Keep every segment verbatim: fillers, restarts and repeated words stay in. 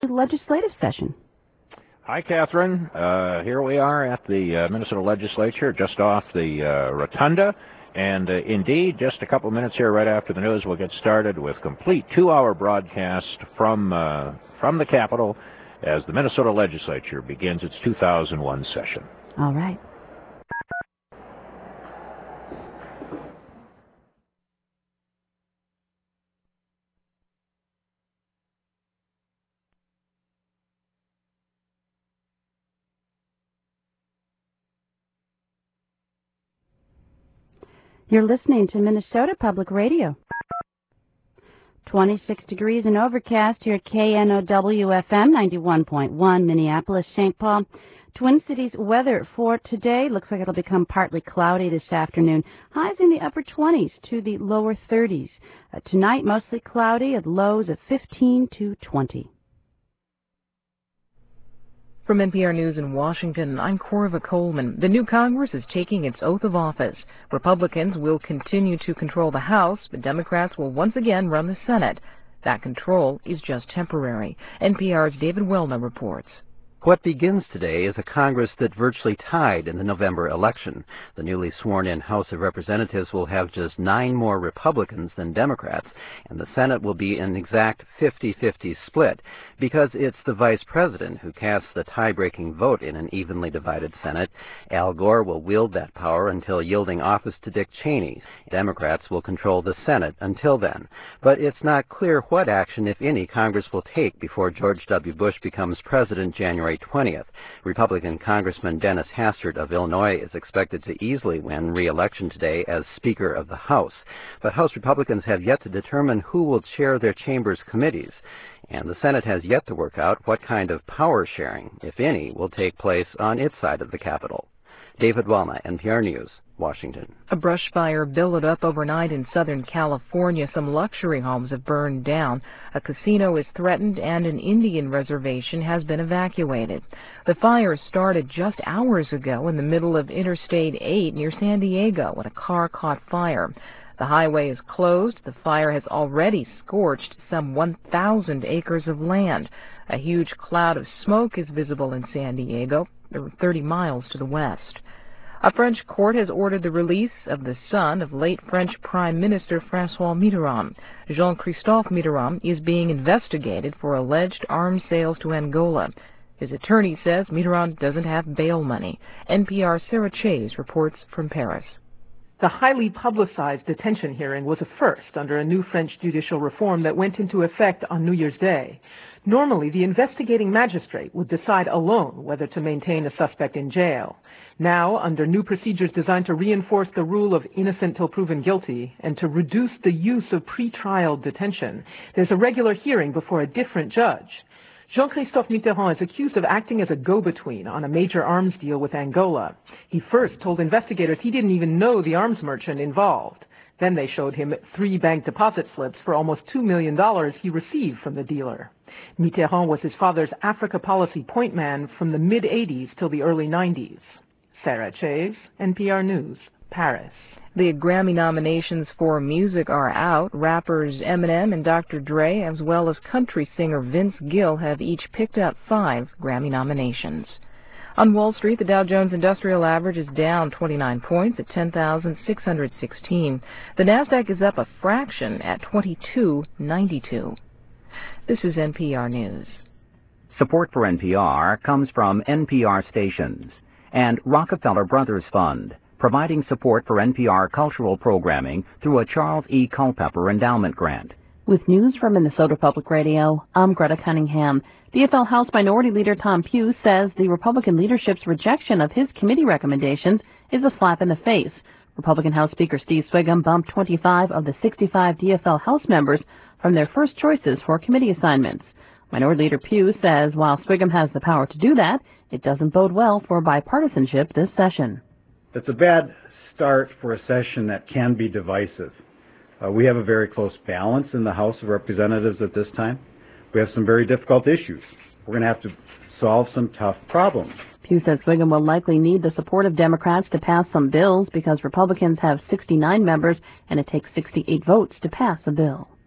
legislative session. Hi, Catherine. Uh, here we are at the uh, Minnesota Legislature, just off the uh, Rotunda. And uh, indeed, just a couple minutes here right after the news, we'll get started with complete two-hour broadcast from, uh, from the Capitol as the Minnesota Legislature begins its two thousand one session. All right. You're listening to Minnesota Public Radio. twenty-six degrees and overcast here at K N O W F M ninety-one point one, Minneapolis, Saint Paul. Twin Cities weather for today looks like it'll become partly cloudy this afternoon. Highs in the upper twenties to the lower thirties. Uh, tonight, mostly cloudy at lows of fifteen to twenty. From N P R News in Washington, I'm Corva Coleman. The new Congress is taking its oath of office. Republicans will continue to control the House, but Democrats will once again run the Senate. That control is just temporary. N P R's David Welna reports. What begins today is a Congress that virtually tied in the November election. The newly sworn-in House of Representatives will have just nine more Republicans than Democrats, and the Senate will be an exact fifty-fifty split, because it's the Vice President who casts the tie-breaking vote in an evenly divided Senate. Al Gore will wield that power until yielding office to Dick Cheney. Democrats will control the Senate until then. But it's not clear what action, if any, Congress will take before George W. Bush becomes president January twentieth. Republican Congressman Dennis Hastert of Illinois is expected to easily win re-election today as Speaker of the House. But House Republicans have yet to determine who will chair their chamber's committees. And the Senate has yet to work out what kind of power sharing, if any, will take place on its side of the Capitol. David Welna, N P R News, Washington. A brush fire billowed up overnight in Southern California. Some luxury homes have burned down. A casino is threatened and an Indian reservation has been evacuated. The fire started just hours ago in the middle of Interstate eight near San Diego when a car caught fire. The highway is closed. The fire has already scorched some one thousand acres of land. A huge cloud of smoke is visible in San Diego, thirty miles to the west. A French court has ordered the release of the son of late French Prime Minister François Mitterrand. Jean-Christophe Mitterrand is being investigated for alleged arms sales to Angola. His attorney says Mitterrand doesn't have bail money. N P R's Sarah Chase reports from Paris. The highly publicized detention hearing was a first under a new French judicial reform that went into effect on New Year's Day. Normally, the investigating magistrate would decide alone whether to maintain a suspect in jail. Now, under new procedures designed to reinforce the rule of innocent till proven guilty and to reduce the use of pretrial detention, there's a regular hearing before a different judge. Jean-Christophe Mitterrand is accused of acting as a go-between on a major arms deal with Angola. He first told investigators he didn't even know the arms merchant involved. Then they showed him three bank deposit slips for almost two million dollars he received from the dealer. Mitterrand was his father's Africa policy point man from the mid-eighties till the early nineties. Sarah Chase, N P R News, Paris. The Grammy nominations for music are out. Rappers Eminem and Doctor Dre, as well as country singer Vince Gill, have each picked up five Grammy nominations. On Wall Street, the Dow Jones Industrial Average is down twenty-nine points at ten thousand six hundred sixteen. The Nasdaq is up a fraction at twenty-two ninety-two. This is N P R News. Support for N P R comes from N P R stations and Rockefeller Brothers Fund, providing support for N P R cultural programming through a Charles E. Culpepper Endowment Grant. With news from Minnesota Public Radio, I'm Greta Cunningham. D F L House Minority Leader Tom Pugh says the Republican leadership's rejection of his committee recommendations is a slap in the face. Republican House Speaker Steve Swigum bumped twenty-five of the sixty-five D F L House members from their first choices for committee assignments. Minority Leader Pugh says while Swigum has the power to do that, it doesn't bode well for bipartisanship this session. It's a bad start for a session that can be divisive. Uh, we have a very close balance in the House of Representatives at this time. We have some very difficult issues. We're going to have to solve some tough problems. Pugh says Swigum will likely need the support of Democrats to pass some bills because Republicans have sixty-nine members and it takes sixty-eight votes to pass a bill.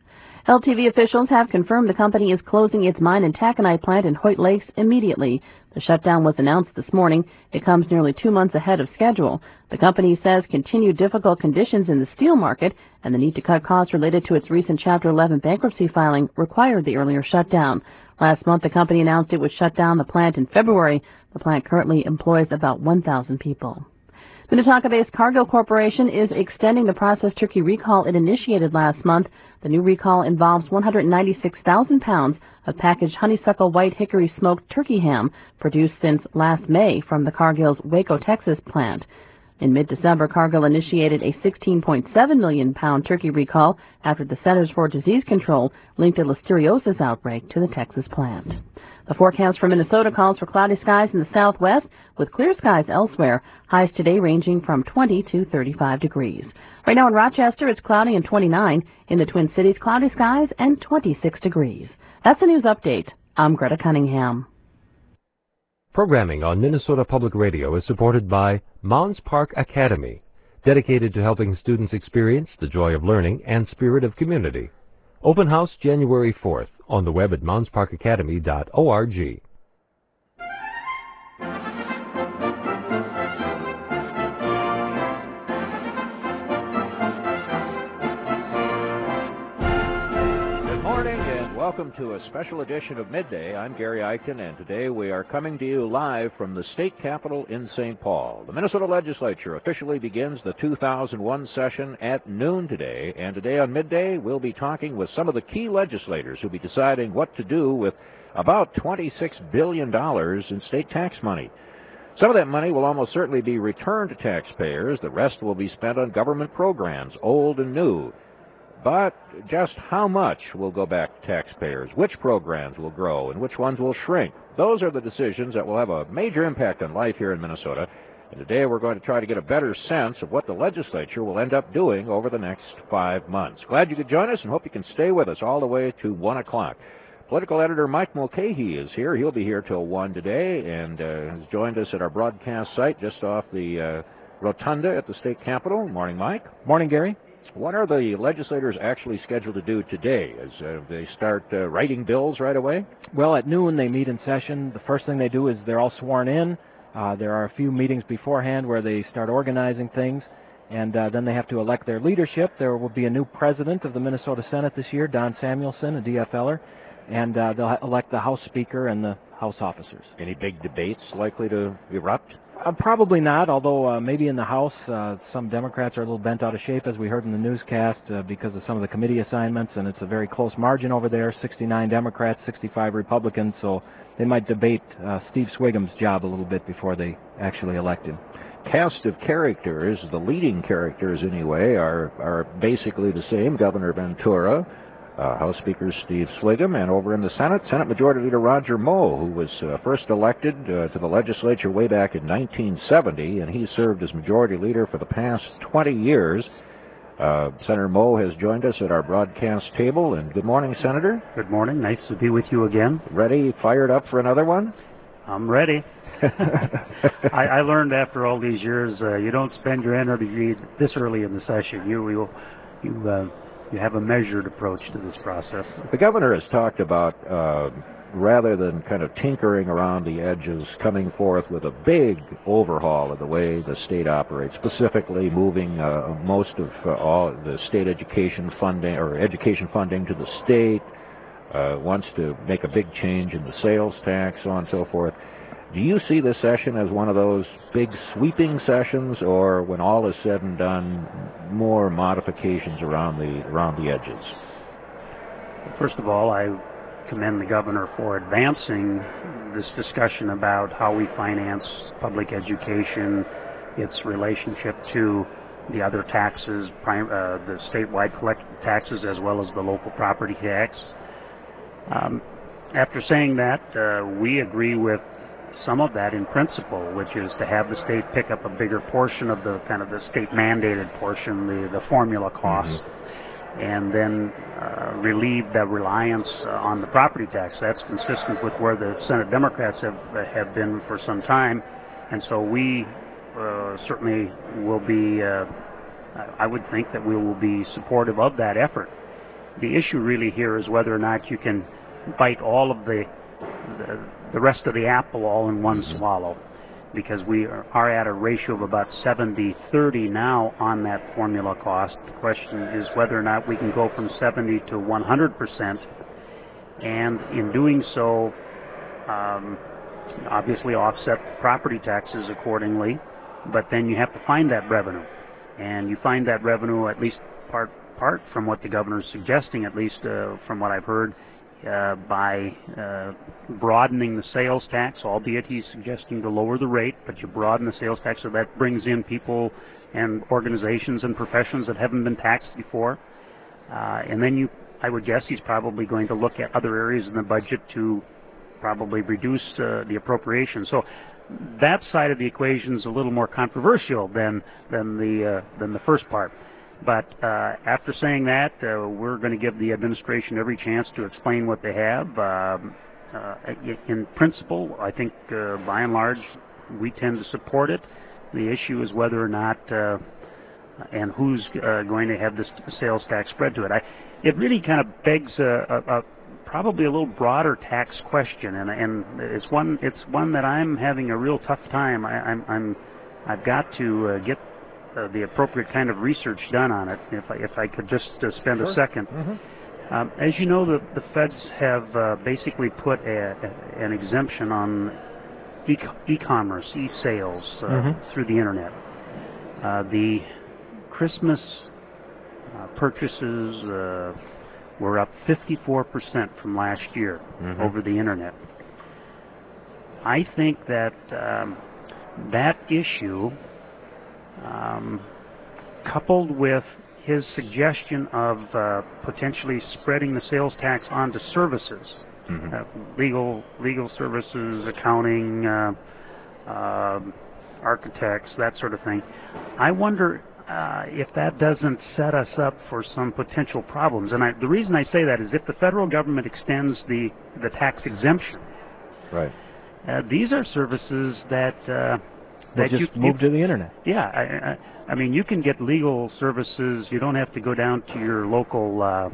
L T V officials have confirmed the company is closing its mine and taconite plant in Hoyt Lakes immediately. The shutdown was announced this morning. It comes nearly two months ahead of schedule. The company says continued difficult conditions in the steel market and the need to cut costs related to its recent Chapter eleven bankruptcy filing required the earlier shutdown. Last month, the company announced it would shut down the plant in February. The plant currently employs about one thousand people. Minnetonka-based Cargill Corporation is extending the processed turkey recall it initiated last month. The new recall involves one hundred ninety-six thousand pounds of packaged honeysuckle white hickory smoked turkey ham produced since last May from the Cargill's Waco, Texas plant. In mid-December, Cargill initiated a sixteen point seven million pound turkey recall after the Centers for Disease Control linked a listeriosis outbreak to the Texas plant. The forecast for Minnesota calls for cloudy skies in the southwest with clear skies elsewhere. Highs today ranging from twenty to thirty-five degrees. Right now in Rochester, it's cloudy and twenty-nine. In the Twin Cities, cloudy skies and twenty-six degrees. That's a news update. I'm Greta Cunningham. Programming on Minnesota Public Radio is supported by Mounds Park Academy, dedicated to helping students experience the joy of learning and spirit of community. Open house January fourth on the web at mounds park academy dot org. Welcome to a special edition of Midday. I'm Gary Eichen, and today we are coming to you live from the state capitol in Saint Paul. The Minnesota Legislature officially begins the two thousand one session at noon today, and today on Midday we'll be talking with some of the key legislators who'll be deciding what to do with about twenty-six billion dollars in state tax money. Some of that money will almost certainly be returned to taxpayers. The rest will be spent on government programs, old and new. But just how much will go back to taxpayers? Which programs will grow and which ones will shrink? Those are the decisions that will have a major impact on life here in Minnesota. And today we're going to try to get a better sense of what the legislature will end up doing over the next five months. Glad you could join us and hope you can stay with us all the way to one o'clock. Political editor Mike Mulcahy is here. He'll be here till one today and uh, has joined us at our broadcast site just off the uh, rotunda at the state capitol. Morning, Mike. Morning, Gary. What are the legislators actually scheduled to do today? As uh, they start uh, writing bills right away? Well, at noon they meet in session. The first thing they do is they're all sworn in. Uh, there are a few meetings beforehand where they start organizing things, and uh, then they have to elect their leadership. There will be a new president of the Minnesota Senate this year, Don Samuelson, a D F L er, and uh, they'll elect the House Speaker and the House officers. Any big debates likely to erupt? Uh, probably not, although uh, maybe in the House uh, some Democrats are a little bent out of shape, as we heard in the newscast, uh, because of some of the committee assignments, and it's a very close margin over there, sixty-nine Democrats, sixty-five Republicans, so they might debate uh, Steve Swigum's job a little bit before they actually elect him. Cast of characters, the leading characters anyway, are, are basically the same. Governor Ventura, Uh, House Speaker Steve Swigum, and over in the Senate, Senate Majority Leader Roger Moe, who was uh, first elected uh, to the legislature way back in nineteen seventy, and he served as Majority Leader for the past twenty years. Uh, Senator Moe has joined us at our broadcast table, and good morning, Senator. Good morning. Nice to be with you again. Ready, fired up for another one? I'm ready. I, I learned after all these years, uh, you don't spend your energy this early in the session. You, you, you uh, You have a measured approach to this process. The governor has talked about, uh, rather than kind of tinkering around the edges, coming forth with a big overhaul of the way the state operates, specifically moving uh, most of uh, all the state education funding or education funding to the state, uh, wants to make a big change in the sales tax, so on and so forth. Do you see this session as one of those big sweeping sessions, or when all is said and done, more modifications around the around the edges? First of all, I commend the governor for advancing this discussion about how we finance public education, its relationship to the other taxes, prime, uh, the statewide collected taxes, as well as the local property tax. Um, after saying that, uh, we agree with some of that in principle, which is to have the state pick up a bigger portion of the kind of the state mandated portion, the, the formula cost, mm-hmm. and then uh, relieve the reliance uh, on the property tax. That's consistent with where the Senate Democrats have, uh, have been for some time, and so we uh, certainly will be, uh, I would think that we will be supportive of that effort. the issue really here is whether or not you can bite all of the the, the rest of the apple all in one swallow, because we are, are at a ratio of about seventy thirty now on that formula cost. The question is whether or not we can go from seventy to one hundred percent, and in doing so, um, obviously offset property taxes accordingly, but then you have to find that revenue. And you find that revenue, at least part part from what the governor is suggesting, at least uh, from what I've heard, uh, by uh, broadening the sales tax, albeit he's suggesting to lower the rate, but you broaden the sales tax, so that brings in people and organizations and professions that haven't been taxed before. Uh, and then you, I would guess he's probably going to look at other areas in the budget to probably reduce uh, the appropriation. So that side of the equation is a little more controversial than than the uh, than the first part. But uh, after saying that, uh, we're going to give the administration every chance to explain what they have. Um, uh, in principle, I think uh, by and large we tend to support it. The issue is whether or not uh, and who's uh, going to have this sales tax spread to it. I, it really kind of begs a, a, a probably a little broader tax question, and and it's one it's one that I'm having a real tough time. I, I'm I'm I've got to uh, get uh, the appropriate kind of research done on it. If I if I could just uh, spend sure. a second. Mm-hmm. um, as you know, the the feds have uh, basically put a, a, an exemption on e- e-commerce, e-sales uh, mm-hmm. through the internet. Uh, the Christmas uh, purchases. Uh, We're up fifty-four percent from last year mm-hmm. over the internet. I think that um, that issue, um, coupled with his suggestion of uh, potentially spreading the sales tax onto services, mm-hmm. uh, legal legal services, accounting, uh, uh, architects, that sort of thing, I wonder Uh, if that doesn't set us up for some potential problems. And I, the reason I say that is if the federal government extends the, the tax exemption, right? Uh, these are services that uh, that just you move you, to the internet. Yeah, I, I, I mean, you can get legal services. You don't have to go down to your local uh,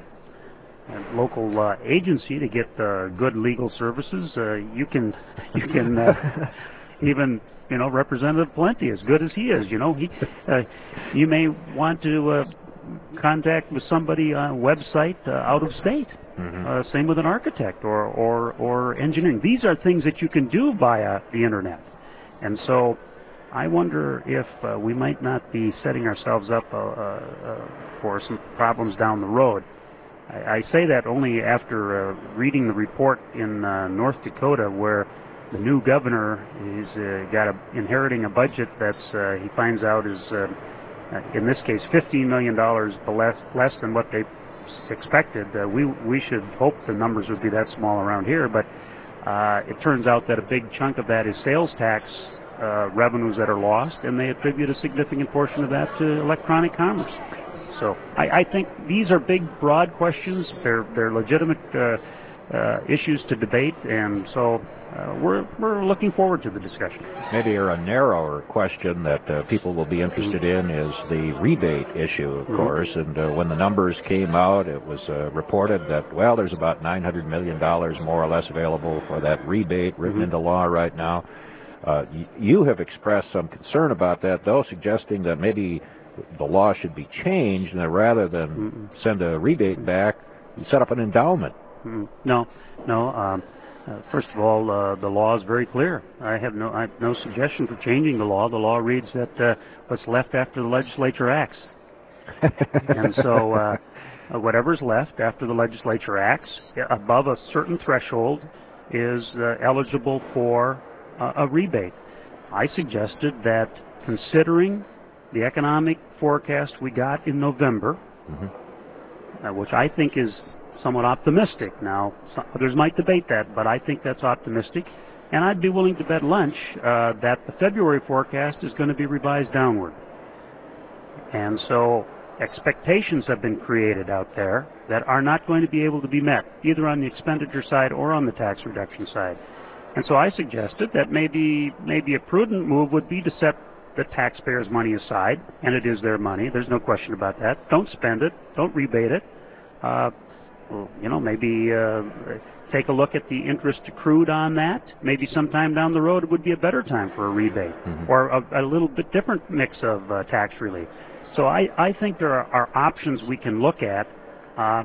local uh, agency to get uh, good legal services. Uh, you can you can uh, even. You know, Representative Plenty, as good as he is, you know, he, uh, you may want to uh, contact with somebody on a website uh, out of state. Mm-hmm. Uh, same with an architect or, or, or engineering. These are things that you can do via the internet. And so I wonder if uh, we might not be setting ourselves up uh, uh, for some problems down the road. I, I say that only after uh, reading the report in uh, North Dakota where the new governor is uh, got a, inheriting a budget that's uh, he finds out is uh, in this case fifteen million dollars less less than what they expected. Uh, we we should hope the numbers would be that small around here, but uh, it turns out that a big chunk of that is sales tax uh, revenues that are lost, and they attribute a significant portion of that to electronic commerce. So I, I think these are big, broad questions. They're they're legitimate uh, uh, issues to debate, and so. Uh, we're we're looking forward to the discussion. Maybe a narrower question that uh, people will be interested in is the rebate issue, of mm-hmm. course. And uh, when the numbers came out, it was uh, reported that, well, there's about nine hundred million dollars more or less available for that rebate written mm-hmm. into law right now. Uh, y- you have expressed some concern about that, though, suggesting that maybe the law should be changed, and that rather than mm-hmm. send a rebate back, you set up an endowment. Mm-hmm. No, no. Um, Uh, first of all, uh, the law is very clear. I have no I have no suggestion for changing the law. The law reads that uh, what's left after the legislature acts. And so uh, whatever's left after the legislature acts, above a certain threshold, is uh, eligible for uh, a rebate. I suggested that considering the economic forecast we got in November, mm-hmm. uh, which I think is somewhat optimistic. Now, some others might debate that, but I think that's optimistic. And I'd be willing to bet lunch uh, that the February forecast is going to be revised downward. And so expectations have been created out there that are not going to be able to be met, either on the expenditure side or on the tax reduction side. And so I suggested that maybe maybe a prudent move would be to set the taxpayers' money aside, and it is their money. There's no question about that. Don't spend it. Don't rebate it. Uh, you know, maybe uh, take a look at the interest accrued on that. Maybe sometime down the road it would be a better time for a rebate, mm-hmm. or a, a little bit different mix of uh, tax relief. So I, I think there are, are options we can look at. Uh,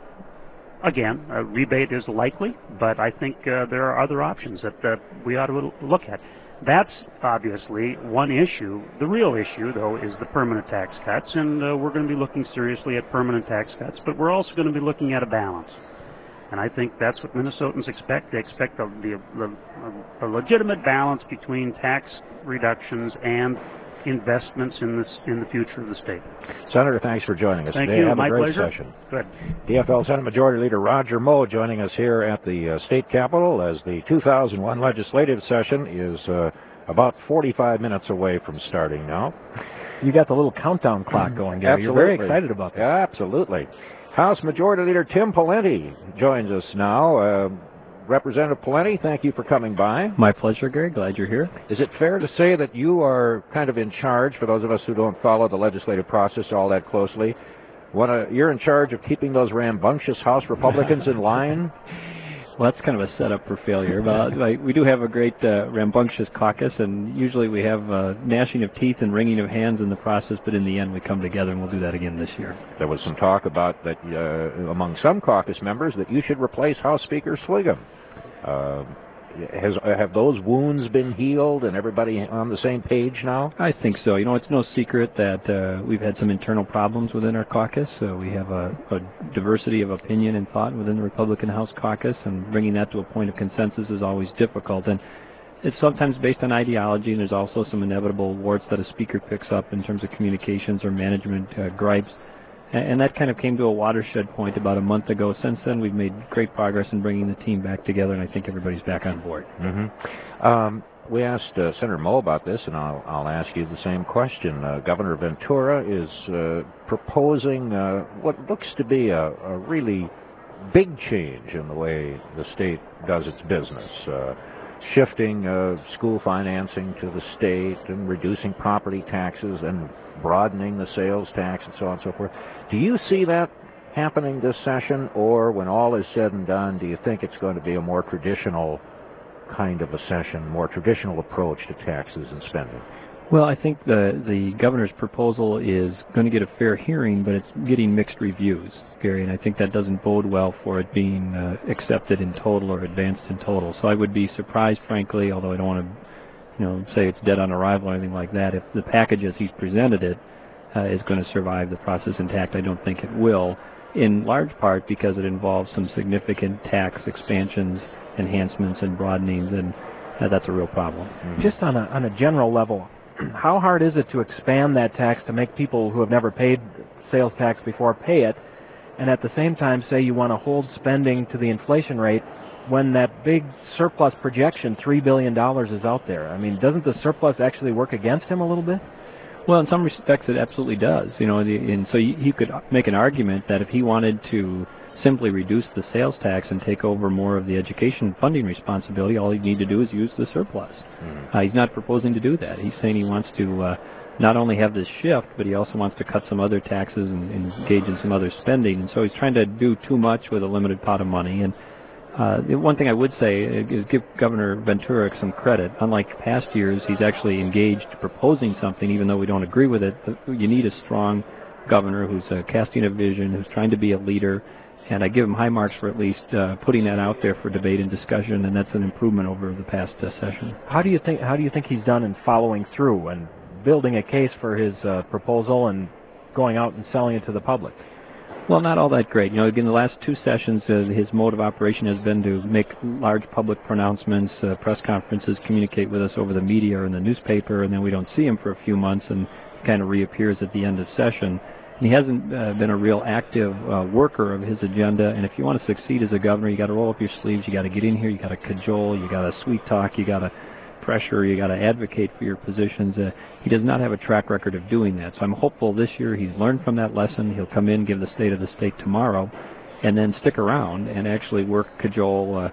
again, a rebate is likely, but I think uh, there are other options that uh, we ought to look at. That's obviously one issue. The real issue, though, is the permanent tax cuts, and uh, we're going to be looking seriously at permanent tax cuts, but we're also going to be looking at a balance. And I think that's what Minnesotans expect. They expect a, a, a legitimate balance between tax reductions and investments in this in the future of the state. Senator, thanks for joining us Thank today. you. Have My a great pleasure. session. Good. D F L Senate Majority Leader Roger Moe joining us here at the uh, state capitol as the two thousand one legislative session is uh, about forty-five minutes away from starting now. You got the little countdown clock going, Gary. You're very excited about this. Yeah, absolutely. House Majority Leader Tim Pawlenty joins us now. Uh, Representative Pawlenty, thank you for coming by. My pleasure, Gary. Glad you're here. Is it fair to say that you are kind of in charge, for those of us who don't follow the legislative process all that closely, wanna, you're in charge of keeping those rambunctious House Republicans in line? Well, that's kind of a setup for failure. But like, we do have a great uh, rambunctious caucus, and usually we have uh, gnashing of teeth and wringing of hands in the process, but in the end we come together, and we'll do that again this year. There was some talk about that uh, among some caucus members that you should replace House Speaker Swigum. Uh, has have those wounds been healed and everybody on the same page now? I think so. You know, it's no secret that uh, we've had some internal problems within our caucus. Uh, we have a, a diversity of opinion and thought within the Republican House caucus, and bringing that to a point of consensus is always difficult. And it's sometimes based on ideology, and there's also some inevitable warts that a speaker picks up in terms of communications or management uh, gripes. And that kind of came to a watershed point about a month ago. Since then, we've made great progress in bringing the team back together, and I think everybody's back on board. Mm-hmm. Um, we asked uh, Senator Moe about this, and I'll, I'll ask you the same question. Uh, Governor Ventura is uh, proposing uh, what looks to be a, a really big change in the way the state does its business. Uh, shifting uh, school financing to the state and reducing property taxes and broadening the sales tax and so on and so forth. Do you see that happening this session, or when all is said and done, do you think it's going to be a more traditional kind of a session, more traditional approach to taxes and spending? Well, I think the the governor's proposal is going to get a fair hearing, but it's getting mixed reviews, Gary, and I think that doesn't bode well for it being uh, accepted in total or advanced in total. So I would be surprised, frankly, although I don't want to, you know, say it's dead on arrival or anything like that. If the package as he's presented it uh, is going to survive the process intact, I don't think it will, in large part because it involves some significant tax expansions, enhancements, and broadenings, and uh, that's a real problem. Mm-hmm. Just on a, on a general level, how hard is it to expand that tax to make people who have never paid sales tax before pay it, and at the same time say you want to hold spending to the inflation rate when that big surplus projection, three billion dollars, is out there? I mean, doesn't the surplus actually work against him a little bit? Well, in some respects, it absolutely does. You know, and so he could make an argument that if he wanted to simply reduce the sales tax and take over more of the education funding responsibility, all he'd need to do is use the surplus. Mm-hmm. Uh, he's not proposing to do that. He's saying he wants to uh, not only have this shift, but he also wants to cut some other taxes and, and engage in some other spending. And so he's trying to do too much with a limited pot of money. And uh, the one thing I would say is give Governor Ventura some credit. Unlike past years, he's actually engaged proposing something, even though we don't agree with it. You need a strong governor who's uh, casting a vision, who's trying to be a leader. And I give him high marks for at least uh, putting that out there for debate and discussion, and that's an improvement over the past uh, session. How do you think? How do you think he's done in following through and building a case for his uh, proposal and going out and selling it to the public? Well, not all that great. You know, in the last two sessions, uh, his mode of operation has been to make large public pronouncements, uh, press conferences, communicate with us over the media or in the newspaper, and then we don't see him for a few months, and he kind of reappears at the end of session. He hasn't uh, been a real active uh, worker of his agenda, and if you want to succeed as a governor, you got to roll up your sleeves, you got to get in here, you got to cajole, you got to sweet talk, you got to pressure, you got to advocate for your positions. Uh, he does not have a track record of doing that, so I'm hopeful this year he's learned from that lesson. He'll come in, give the state of the state tomorrow, and then stick around and actually work, cajole, uh,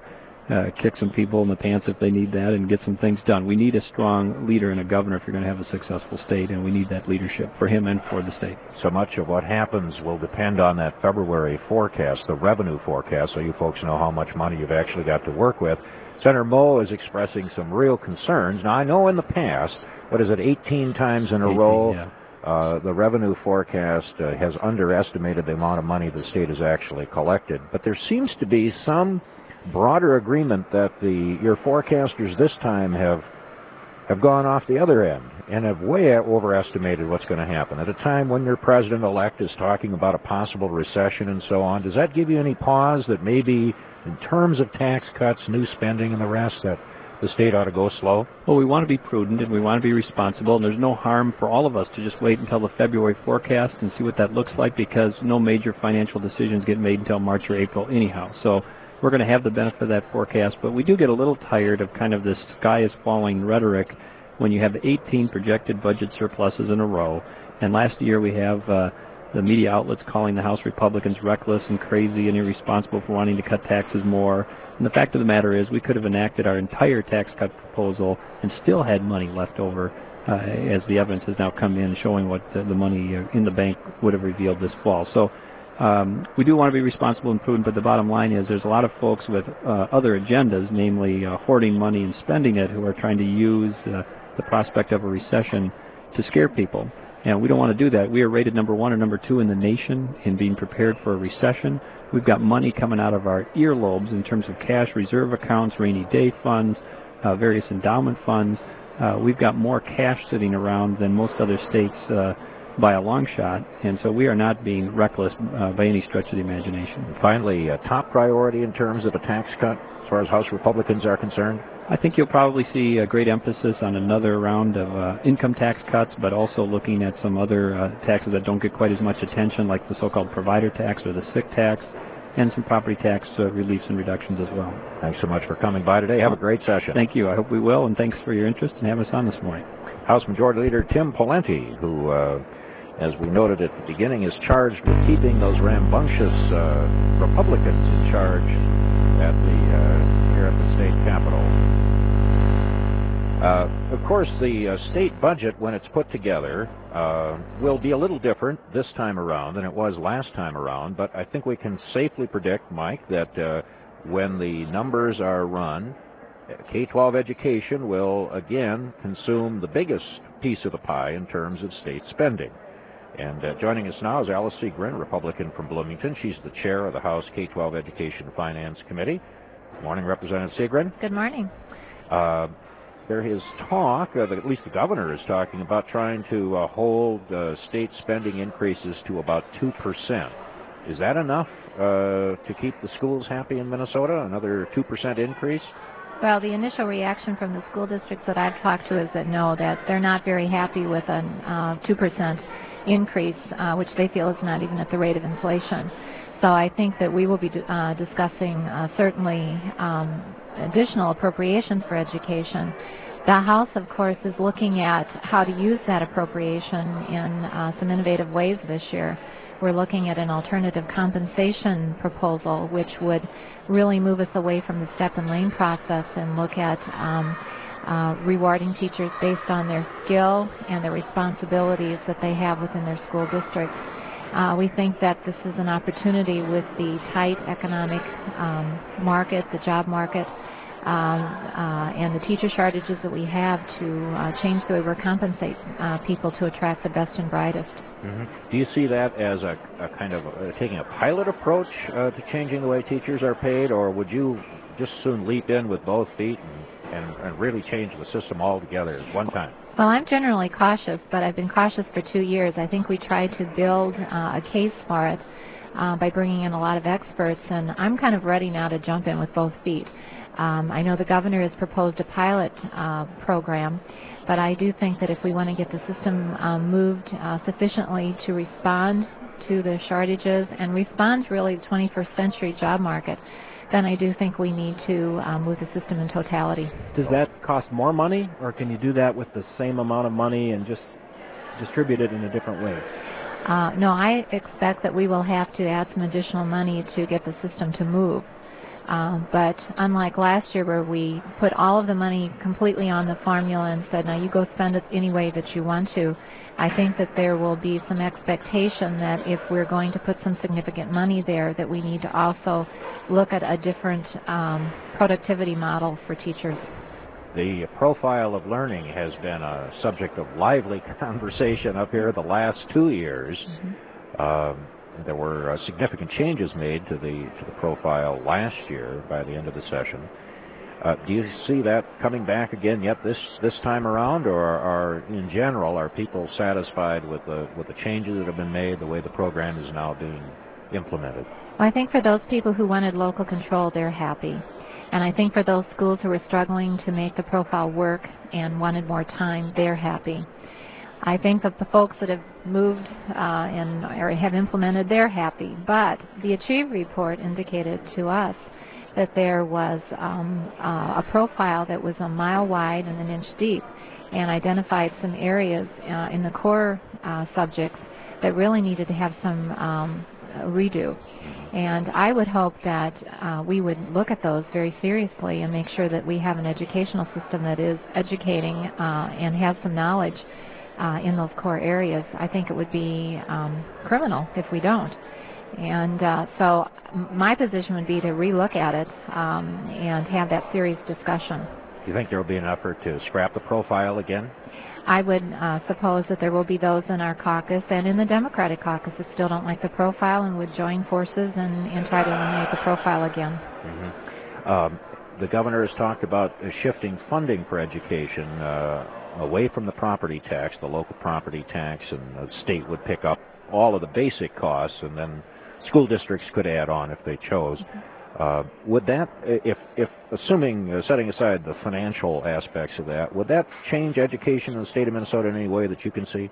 uh, kick some people in the pants if they need that and get some things done. We need a strong leader and a governor if you're going to have a successful state, and we need that leadership for him and for the state. So much of what happens will depend on that February forecast, the revenue forecast, so you folks know how much money you've actually got to work with. Senator Moe is expressing some real concerns. Now, I know in the past, what is it, eighteen times in a eighteen, row, yeah. uh, the revenue forecast uh, has underestimated the amount of money the state has actually collected. But there seems to be some broader agreement that the your forecasters this time have have gone off the other end and have way overestimated what's going to happen. At a time when your president-elect is talking about a possible recession and so on, does that give you any pause that maybe in terms of tax cuts, new spending, and the rest, that the state ought to go slow? Well, we want to be prudent and we want to be responsible, and there's no harm for all of us to just wait until the February forecast and see what that looks like, because no major financial decisions get made until March or April anyhow. So we're going to have the benefit of that forecast, but we do get a little tired of kind of this sky is falling rhetoric when you have eighteen projected budget surpluses in a row. And last year we have uh, the media outlets calling the House Republicans reckless and crazy and irresponsible for wanting to cut taxes more. And the fact of the matter is we could have enacted our entire tax cut proposal and still had money left over, uh, as the evidence has now come in showing what the, the money in the bank would have revealed this fall. So um, we do want to be responsible and prudent, but the bottom line is there's a lot of folks with uh, other agendas, namely uh, hoarding money and spending it, who are trying to use uh, the prospect of a recession to scare people. And we don't want to do that. We are rated number one or number two in the nation in being prepared for a recession. We've got money coming out of our earlobes in terms of cash reserve accounts, rainy day funds, uh, various endowment funds. Uh, we've got more cash sitting around than most other states uh, by a long shot. And so we are not being reckless uh, by any stretch of the imagination. And finally, a top priority in terms of a tax cut as far as House Republicans are concerned? I think you'll probably see a great emphasis on another round of uh, income tax cuts, but also looking at some other uh, taxes that don't get quite as much attention, like the so-called provider tax or the sick tax, and some property tax uh, reliefs and reductions as well. Thanks so much for coming by today. Have a great session. Thank you. I hope we will, and thanks for your interest and having us on this morning. House Majority Leader Tim Pawlenty, who, uh, as we noted at the beginning, is charged with keeping those rambunctious uh, Republicans in charge at the uh, here at the state capitol. Uh, of course, the uh, state budget, when it's put together, uh, will be a little different this time around than it was last time around, but I think we can safely predict, Mike, that uh, when the numbers are run, K twelve education will again consume the biggest piece of the pie in terms of state spending. And uh, joining us now is Alice Segrin, Republican from Bloomington. She's the chair of the House K twelve Education Finance Committee. Good morning, Representative Segrin. Good morning. Uh, There is talk, uh, at least the governor is talking about trying to uh, hold uh, state spending increases to about two percent. Is that enough uh, to keep the schools happy in Minnesota, another two percent increase? Well, the initial reaction from the school districts that I've talked to is that no, that they're not very happy with a uh, two percent increase, uh, which they feel is not even at the rate of inflation. So I think that we will be uh, discussing uh, certainly um, additional appropriations for education. The House, of course, is looking at how to use that appropriation in uh, some innovative ways this year. We're looking at an alternative compensation proposal, which would really move us away from the step and lane process and look at um, uh, rewarding teachers based on their skill and the responsibilities that they have within their school districts. Uh, we think that this is an opportunity with the tight economic um, market, the job market, um, uh, and the teacher shortages that we have to uh, change the way we compensate uh, people to attract the best and brightest. Mm-hmm. Do you see that as a, a kind of a, taking a pilot approach uh, to changing the way teachers are paid, or would you just soon leap in with both feet and, and, and really change the system altogether at one time? Well, I'm generally cautious, but I've been cautious for two years. I think we tried to build uh, a case for it uh, by bringing in a lot of experts, and I'm kind of ready now to jump in with both feet. Um, I know the governor has proposed a pilot uh, program, but I do think that if we want to get the system um, moved uh, sufficiently to respond to the shortages and respond to really the twenty-first century job market, then I do think we need to um, move the system in totality. Does that cost more money, or can you do that with the same amount of money and just distribute it in a different way? Uh, no, I expect that we will have to add some additional money to get the system to move. Uh, but unlike last year where we put all of the money completely on the formula and said, now you go spend it any way that you want to, I think that there will be some expectation that if we're going to put some significant money there, that we need to also look at a different um, productivity model for teachers. The profile of learning has been a subject of lively conversation up here the last two years. Mm-hmm. um, There were uh, significant changes made to the to the profile last year by the end of the session. Uh, do you see that coming back again yet this this time around, or are in general are people satisfied with the with the changes that have been made, the way the program is now being implemented? Well, I think for those people who wanted local control, they're happy. And I think for those schools who were struggling to make the profile work and wanted more time, they're happy. I think that the folks that have moved uh, and or have implemented, they're happy. But the Achieve report indicated to us that there was um, uh, a profile that was a mile wide and an inch deep, and identified some areas uh, in the core uh, subjects that really needed to have some um, redo. And I would hope that uh, we would look at those very seriously and make sure that we have an educational system that is educating uh, and has some knowledge Uh, in those core areas. I think it would be um, criminal if we don't. And uh, so m- my position would be to relook at it um, and have that serious discussion. Do you think there will be an effort to scrap the profile again? I would uh, suppose that there will be those in our caucus and in the Democratic caucus that still don't like the profile and would join forces and, and try to eliminate the profile again. Mm-hmm. Um, the governor has talked about uh, shifting funding for education uh, away from the property tax, the local property tax, and the state would pick up all of the basic costs, and then school districts could add on if they chose. Uh, would that, if, if assuming, uh, setting aside the financial aspects of that, would that change education in the state of Minnesota in any way that you can see?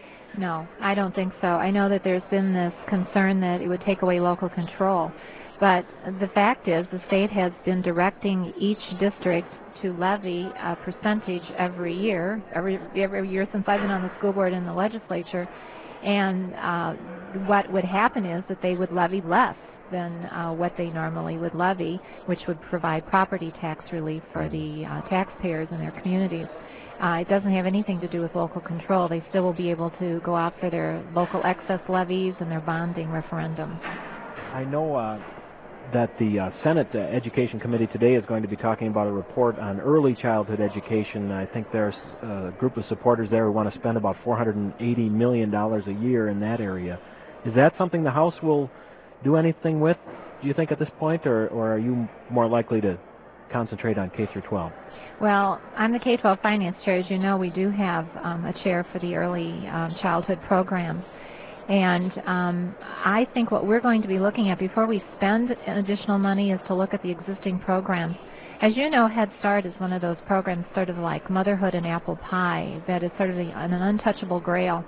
No, I don't think so. I know that there's been this concern that it would take away local control. But the fact is the state has been directing each district to levy a percentage every year, every, every year since I've been on the school board and the legislature. And uh, what would happen is that they would levy less than uh, what they normally would levy, which would provide property tax relief for the uh, taxpayers in their communities. Uh, it doesn't have anything to do with local control. They still will be able to go out for their local excess levies and their bonding referendums. I know uh, that the uh, Senate uh, Education Committee today is going to be talking about a report on early childhood education. I think there's a group of supporters there who want to spend about four hundred eighty million dollars a year in that area. Is that something the House will do anything with, do you think, at this point, or, or are you more likely to concentrate on K through twelve? Well, I'm the K twelve finance chair. As you know, we do have um, a chair for the early um, childhood programs. And um, I think what we're going to be looking at before we spend additional money is to look at the existing programs. As you know, Head Start is one of those programs sort of like motherhood and apple pie, that is sort of the, an untouchable grail.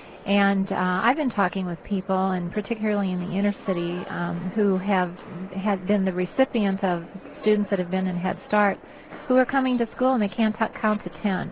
And uh, I've been talking with people, and particularly in the inner city, um, who have had been the recipient of students that have been in Head Start, who are coming to school and they can't t- count to ten.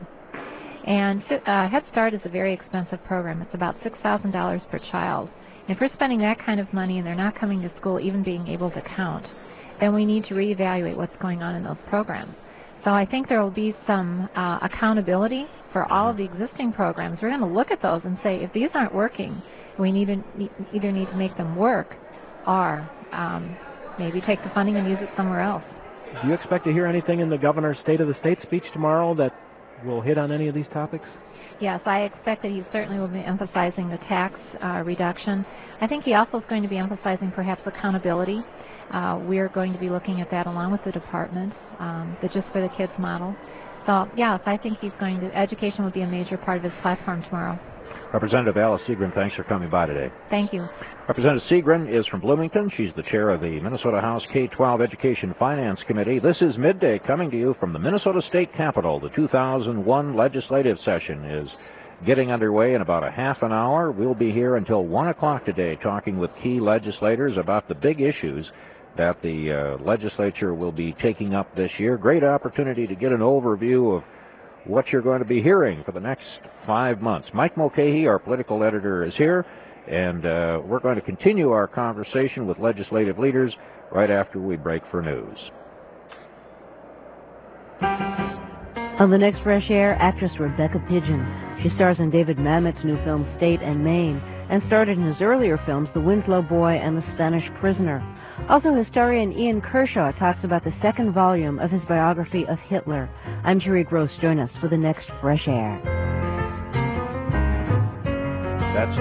And uh, Head Start is a very expensive program. It's about six thousand dollars per child. And if we're spending that kind of money and they're not coming to school even being able to count, then we need to reevaluate what's going on in those programs. So I think there will be some uh, accountability for all of the existing programs. We're going to look at those and say, if these aren't working, we need to, either need to make them work or um, maybe take the funding and use it somewhere else. Do you expect to hear anything in the governor's State of the State speech tomorrow that will hit on any of these topics? Yes, I expect that he certainly will be emphasizing the tax uh, reduction. I think he also is going to be emphasizing perhaps accountability. Uh, we're going to be looking at that along with the department, um, the Just for the Kids model. So, yes, I think he's going to, education will be a major part of his platform tomorrow. Representative Alice Segren, thanks for coming by today. Thank you. Representative Segren is from Bloomington. She's the chair of the Minnesota House K twelve Education Finance Committee. This is Midday coming to you from the Minnesota State Capitol. The two thousand one legislative session is getting underway in about a half an hour. We'll be here until one o'clock today talking with key legislators about the big issues that the uh, legislature will be taking up this year. Great opportunity to get an overview of what you're going to be hearing for the next five months. Mike Mulcahy, our political editor, is here, And uh, we're going to continue our conversation with legislative leaders right after we break for news. On the next Fresh Air, actress Rebecca Pidgeon. She stars in David Mamet's new film State and Maine, and starred in his earlier films The Winslow Boy and The Spanish Prisoner. Also, historian Ian Kershaw talks about the second volume of his biography of Hitler. I'm Terry Gross. Join us for the next Fresh Air. That's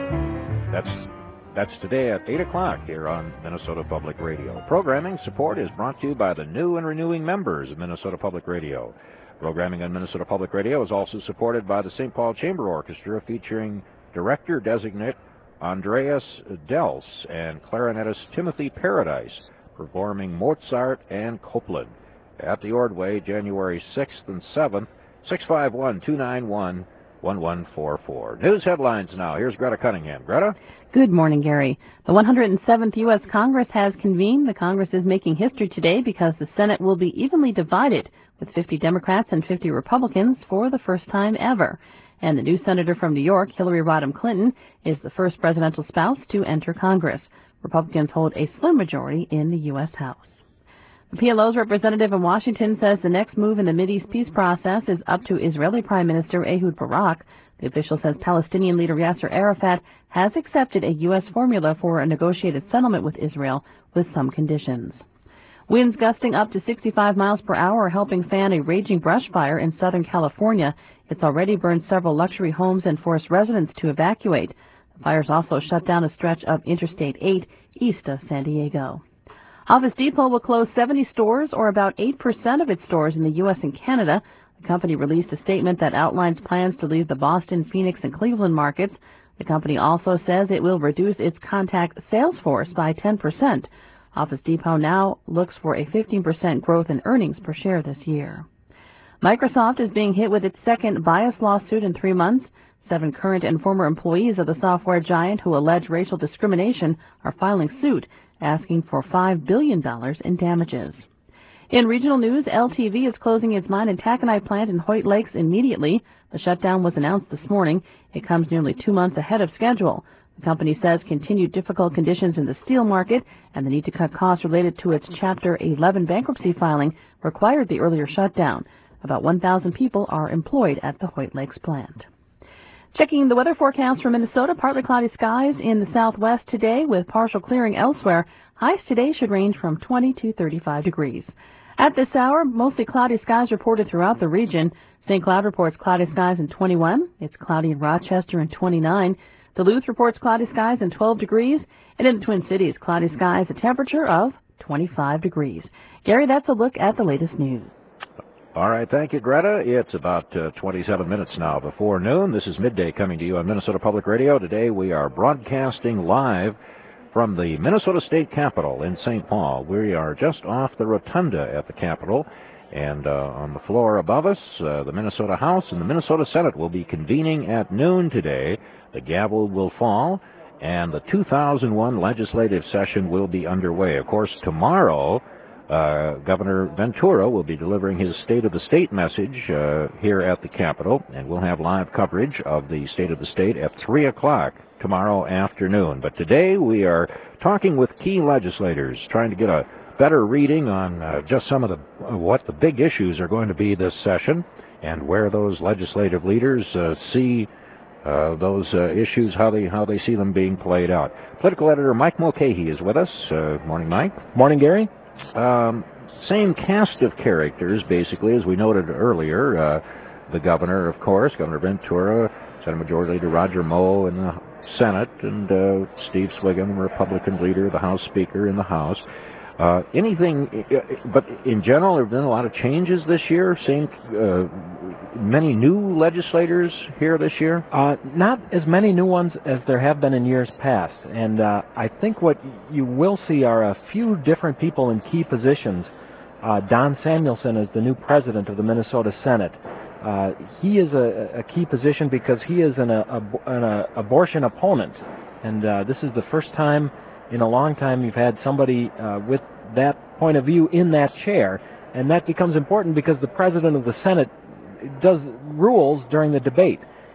that's that's today at eight o'clock here on Minnesota Public Radio. Programming support is brought to you by the new and renewing members of Minnesota Public Radio. Programming on Minnesota Public Radio is also supported by the Saint Paul Chamber Orchestra, featuring Director-Designate Andreas Dels and clarinetist Timothy Paradise, performing Mozart and Copland at the Ordway, January sixth and seventh, six five one, two nine one, one one four four. News headlines now. Here's Greta Cunningham. Greta? Good morning, Gary. The one hundred seventh U S Congress has convened. The Congress is making history today because the Senate will be evenly divided, with fifty Democrats and fifty Republicans for the first time ever. And the new senator from New York, Hillary Rodham Clinton, is the first presidential spouse to enter Congress. Republicans hold a slim majority in the U S House. The P L O's representative in Washington says the next move in the Mideast peace process is up to Israeli Prime Minister Ehud Barak. The official says Palestinian leader Yasser Arafat has accepted a U S formula for a negotiated settlement with Israel with some conditions. Winds gusting up to sixty-five miles per hour are helping fan a raging brush fire in Southern California. It's already burned several luxury homes and forced residents to evacuate. The fires also shut down a stretch of Interstate eight east of San Diego. Office Depot will close seventy stores, or about eight percent of its stores in the U S and Canada. The company released a statement that outlines plans to leave the Boston, Phoenix, and Cleveland markets. The company also says it will reduce its contact sales force by ten percent. Office Depot now looks for a fifteen percent growth in earnings per share this year. Microsoft is being hit with its second bias lawsuit in three months. Seven current and former employees of the software giant who allege racial discrimination are filing suit, asking for five billion dollars in damages. In regional news, L T V is closing its mine and taconite plant in Hoyt Lakes immediately. The shutdown was announced this morning. It comes nearly two months ahead of schedule. The company says continued difficult conditions in the steel market and the need to cut costs related to its Chapter eleven bankruptcy filing required the earlier shutdown. About one thousand people are employed at the Hoyt Lakes plant. Checking the weather forecast for Minnesota, partly cloudy skies in the southwest today with partial clearing elsewhere. Highs today should range from twenty to thirty-five degrees. At this hour, mostly cloudy skies reported throughout the region. Saint Cloud reports cloudy skies in twenty-one. It's cloudy in Rochester in twenty-nine. Duluth reports cloudy skies in twelve degrees. And in the Twin Cities, cloudy skies, a temperature of twenty-five degrees. Gary, that's a look at the latest news. All right, thank you, Greta. It's about uh, twenty-seven minutes now before noon. This is Midday coming to you on Minnesota Public Radio. Today we are broadcasting live from the Minnesota State Capitol in Saint Paul. We are just off the rotunda at the Capitol, and uh, on the floor above us, uh, the Minnesota House and the Minnesota Senate will be convening at noon today. The gavel will fall, and the two thousand one legislative session will be underway. Of course, tomorrow, Uh, Governor Ventura will be delivering his State of the State message uh, here at the Capitol, and we'll have live coverage of the State of the State at three o'clock tomorrow afternoon. But today we are talking with key legislators, trying to get a better reading on uh, just some of the uh, what the big issues are going to be this session, and where those legislative leaders uh, see uh, those uh, issues, how they how they see them being played out. Political editor Mike Mulcahy is with us. Uh, morning, Mike. Morning, Gary. Um, same cast of characters, basically, as we noted earlier. Uh, the governor, of course, Governor Ventura, Senate Majority Leader Roger Moe in the Senate, and uh, Steve Swiggum, Republican leader, the House Speaker in the House. Uh, anything, but in general, there have been a lot of changes this year. Same, uh, many new legislators here this year. Uh, not as many new ones as there have been in years past, and uh, I think what you will see are a few different people in key positions. Uh, Don Samuelson is the new president of the Minnesota Senate. Uh, he is a, a key position because he is an, a, an a abortion opponent, and uh, this is the first time in a long time you've had somebody uh, with that point of view in that chair, and that becomes important because the president of the Senate does rules during the debate,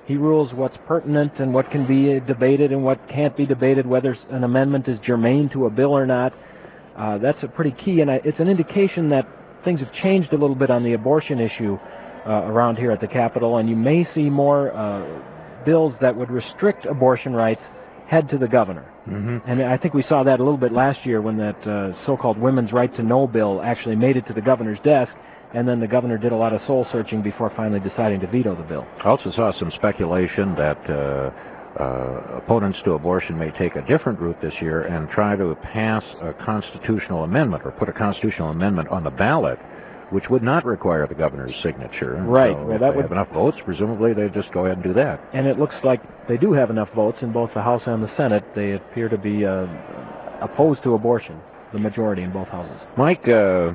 He rules what's pertinent and what can be debated and what can't be debated, whether an amendment is germane to a bill or not. Uh, that's a pretty key, and I, it's an indication that things have changed a little bit on the abortion issue uh, around here at the Capitol, and you may see more uh, bills that would restrict abortion rights head to the governor. Mm-hmm. And I think we saw that a little bit last year when that uh, so-called women's right to know bill actually made it to the governor's desk, and then the governor did a lot of soul-searching before finally deciding to veto the bill. I also saw some speculation that uh, uh, opponents to abortion may take a different route this year and try to pass a constitutional amendment or put a constitutional amendment on the ballot, which would not require the governor's signature. Right. So well, if that they would have enough votes, presumably they just go ahead and do that. And it looks like they do have enough votes in both the House and the Senate. They appear to be uh, opposed to abortion, the majority in both houses. Mike, uh,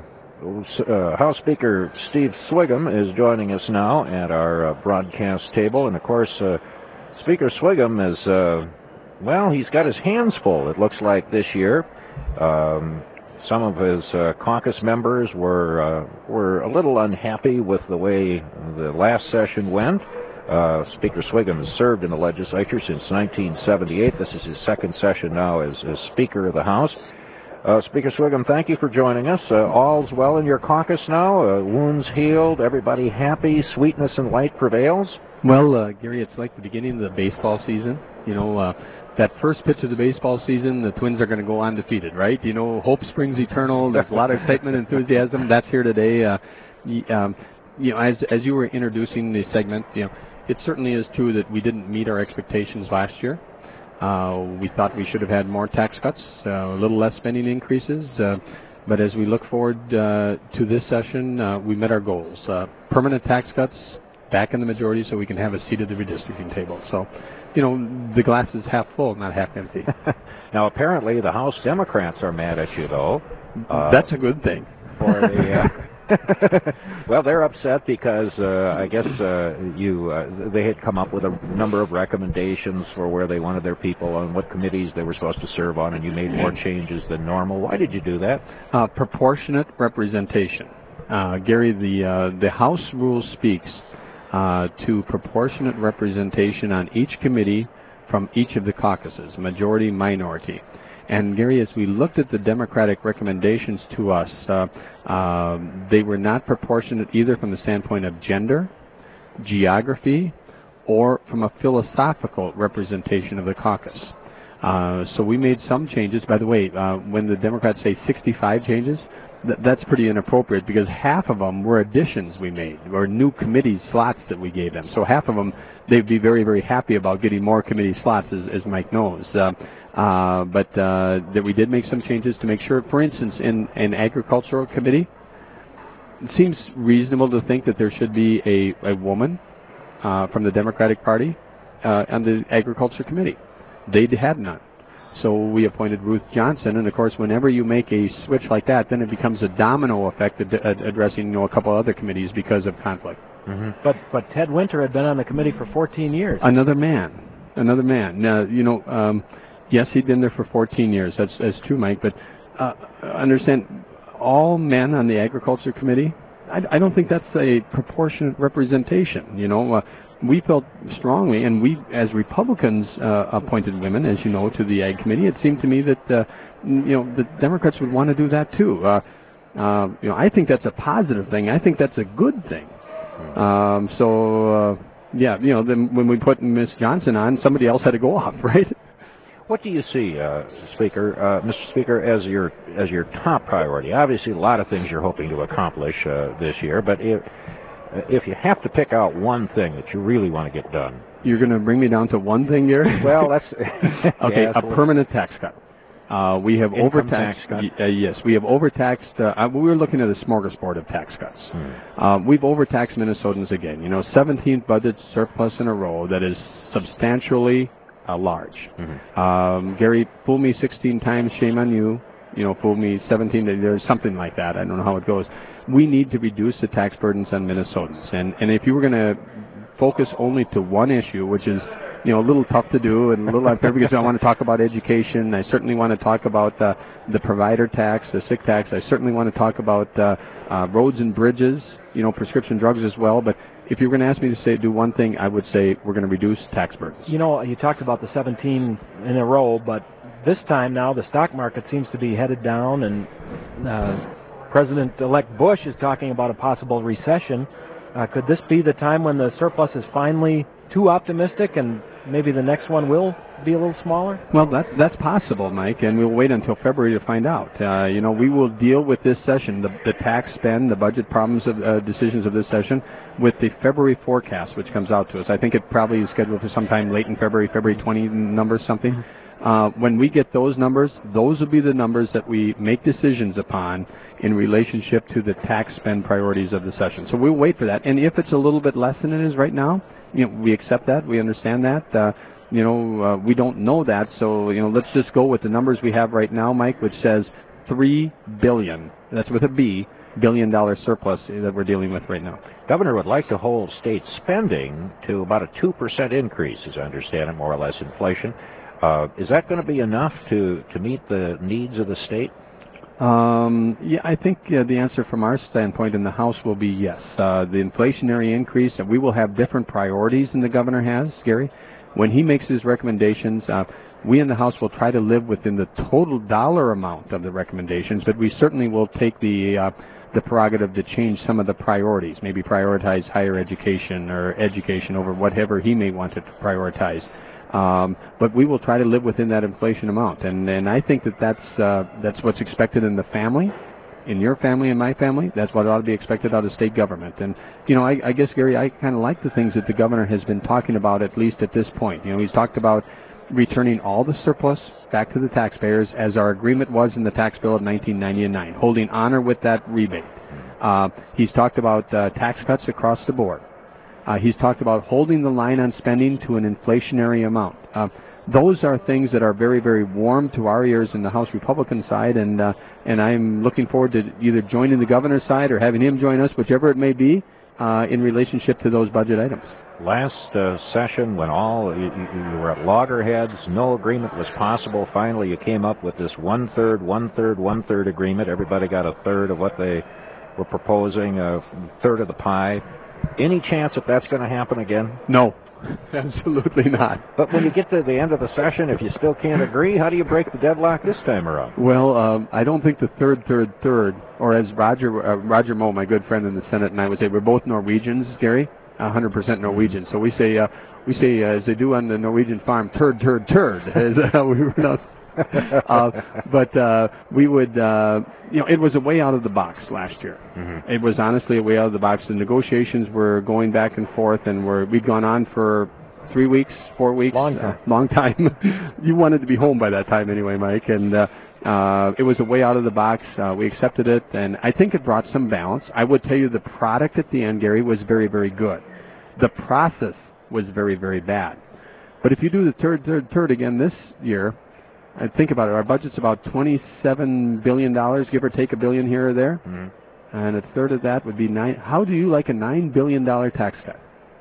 uh, House Speaker Steve Swigum is joining us now at our uh, broadcast table. And, of course, uh, Speaker Swigum is, uh, well, he's got his hands full, it looks like, this year. Um, some of his uh, caucus members were, uh, were a little unhappy with the way the last session went. Uh, Speaker Swigum has served in the legislature since nineteen seventy-eight. This is his second session now as, as Speaker of the House. Uh, Speaker Swigum, thank you for joining us. Uh, all's well in your caucus now? Uh, wounds healed? Everybody happy? Sweetness and light prevails? Well, uh, Gary, it's like the beginning of the baseball season. You know, uh, that first pitch of the baseball season, the Twins are going to go undefeated, right? You know, hope springs eternal. There's a lot of excitement, enthusiasm. That's here today. Uh, um, you know, as as you were introducing the segment, you know, it certainly is true that we didn't meet our expectations last year. Uh, we thought we should have had more tax cuts, uh, a little less spending increases. Uh, but as we look forward uh, to this session, uh, we met our goals. Uh, permanent tax cuts, back in the majority so we can have a seat at the redistricting table. So, you know, the glass is half full, not half empty. Now, apparently the House Democrats are mad at you, though. Uh, That's a good thing. For the, uh, well, they're upset because uh, I guess uh, you uh, they had come up with a number of recommendations for where they wanted their people on what committees they were supposed to serve on, and you made more changes than normal. Why did you do that? Uh, proportionate representation. Uh, Gary, the uh, the House rules speaks uh, to proportionate representation on each committee from each of the caucuses, majority, minority. And, Gary, as we looked at the Democratic recommendations to us, uh, uh, they were not proportionate either from the standpoint of gender, geography, or from a philosophical representation of the caucus. Uh, so we made some changes. By the way, uh, when the Democrats say sixty-five changes, th- that's pretty inappropriate because half of them were additions we made or new committee slots that we gave them. So half of them, they'd be very, very happy about getting more committee slots, as, as Mike knows. Uh, uh, but uh, that we did make some changes to make sure, for instance, in an agricultural committee, it seems reasonable to think that there should be a, a woman uh, from the Democratic Party uh, on the agriculture committee. They had none. So we appointed Ruth Johnson, and of course, whenever you make a switch like that, then it becomes a domino effect ad- ad- addressing, you know, a couple other committees because of conflict. Mm-hmm. But but Ted Winter had been on the committee for fourteen years. Another man, another man. Now, you know, um, yes, he'd been there for fourteen years. That's that's true, Mike. But uh, understand, all men on the agriculture committee, I, I don't think that's a proportionate representation. You know. Uh, We felt strongly, and we, as Republicans, uh, appointed women, as you know, to the Ag Committee. It seemed to me that, uh, you know, the Democrats would want to do that too. Uh, uh, you know, I think that's a positive thing. I think that's a good thing. Um, so, uh, yeah, you know, then when we put Miss Johnson on, somebody else had to go off, right? What do you see, uh, Speaker, uh, Mister Speaker, as your as your top priority? Obviously, a lot of things you're hoping to accomplish uh, this year, but if, if you have to pick out one thing that you really want to get done. You're going to bring me down to one thing, Gary? Well, that's... okay, yeah, a permanent tax cut. Uh, we have Income overtaxed. Tax cut? Uh, yes, we have overtaxed. Uh, we were looking at a smorgasbord of tax cuts. Hmm. Uh, we've overtaxed Minnesotans again. You know, seventeenth budget surplus in a row that is substantially uh, large. Mm-hmm. Um, Gary, fool me sixteen times, shame on you. You know, fool me seventeen. There's something like that. I don't know how it goes. We need to reduce the tax burdens on Minnesotans, and and if you were going to focus only to one issue, which is you know, a little tough to do and a little unfair because I want to talk about education. I certainly want to talk about uh, the provider tax, the sick tax. I certainly want to talk about uh, uh, roads and bridges, you know, prescription drugs as well. But if you were going to ask me to say do one thing, I would say we're going to reduce tax burdens. You know, you talked about the seventeen in a row, but this time now the stock market seems to be headed down, and uh, President-elect Bush is talking about a possible recession. Uh, could this be the time when the surplus is finally too optimistic and maybe the next one will be a little smaller? Well, that, that's possible, Mike, and we'll wait until February to find out. Uh, you know, we will deal with this session, the, the tax spend, the budget problems of uh, decisions of this session, with the February forecast, which comes out to us. I think it probably is scheduled for sometime late in February, February twentieth numbers, something. Uh, when we get those numbers, those will be the numbers that we make decisions upon in relationship to the tax spend priorities of the session. So we'll wait for that. And if it's a little bit less than it is right now, you know, we accept that. We understand that. Uh, you know, uh, we don't know that. So, you know, let's just go with the numbers we have right now, Mike, which says three billion dollars. That's with a B, billion dollar surplus that we're dealing with right now. Governor would like to hold state spending to about a two percent increase, as I understand it, more or less inflation. Uh, is that going to be enough to, to meet the needs of the state? Um, yeah, I think uh, the answer from our standpoint in the House will be yes. Uh, the inflationary increase, and we will have different priorities than the governor has, Gary. When he makes his recommendations, uh, we in the House will try to live within the total dollar amount of the recommendations, but we certainly will take the uh, the prerogative to change some of the priorities, maybe prioritize higher education or education over whatever he may want to prioritize. Um, but we will try to live within that inflation amount, and and I think that that's uh, that's what's expected in the family, in your family and my family. That's what ought to be expected out of state government. And you know, I, I guess Gary, I kind of like the things that the governor has been talking about, at least at this point. You know, he's talked about returning all the surplus back to the taxpayers, as our agreement was in the tax bill of nineteen ninety-nine, holding honor with that rebate. Uh, he's talked about uh, tax cuts across the board. Uh, he's talked about holding the line on spending to an inflationary amount. Uh, those are things that are very, very warm to our ears in the House Republican side, and uh, and I'm looking forward to either joining the governor's side or having him join us, whichever it may be, uh, in relationship to those budget items. Last uh, session, when all you, you were at loggerheads, no agreement was possible. Finally, you came up with this one-third, one-third, one-third agreement. Everybody got a third of what they were proposing, a third of the pie. Any chance that that's going to happen again? No, absolutely not. But when you get to the end of the session, if you still can't agree, how do you break the deadlock this time around? Well, um, I don't think the third, third, third, or as Roger uh, Roger Moe, my good friend in the Senate, and I would say, we're both Norwegians, Gary, one hundred percent Norwegian. So we say, uh, we say uh, as they do on the Norwegian farm, turd, turd, turd, is how we pronounce. uh, but uh, we would, uh, you know, it was a way out of the box last year. Mm-hmm. It was honestly a way out of the box. The negotiations were going back and forth, and we're, we'd gone on for three weeks, four weeks. Long time. Uh, long time. You wanted to be home by that time anyway, Mike. And uh, uh, it was a way out of the box. Uh, we accepted it, and I think it brought some balance. I would tell you the product at the end, Gary, was very, very good. The process was very, very bad. But if you do the third, third, third again this year, I think about it. Our budget's about twenty-seven billion dollars, give or take a billion here or there. Mm-hmm. And a third of that would be nine. How do you like a nine billion dollars tax cut?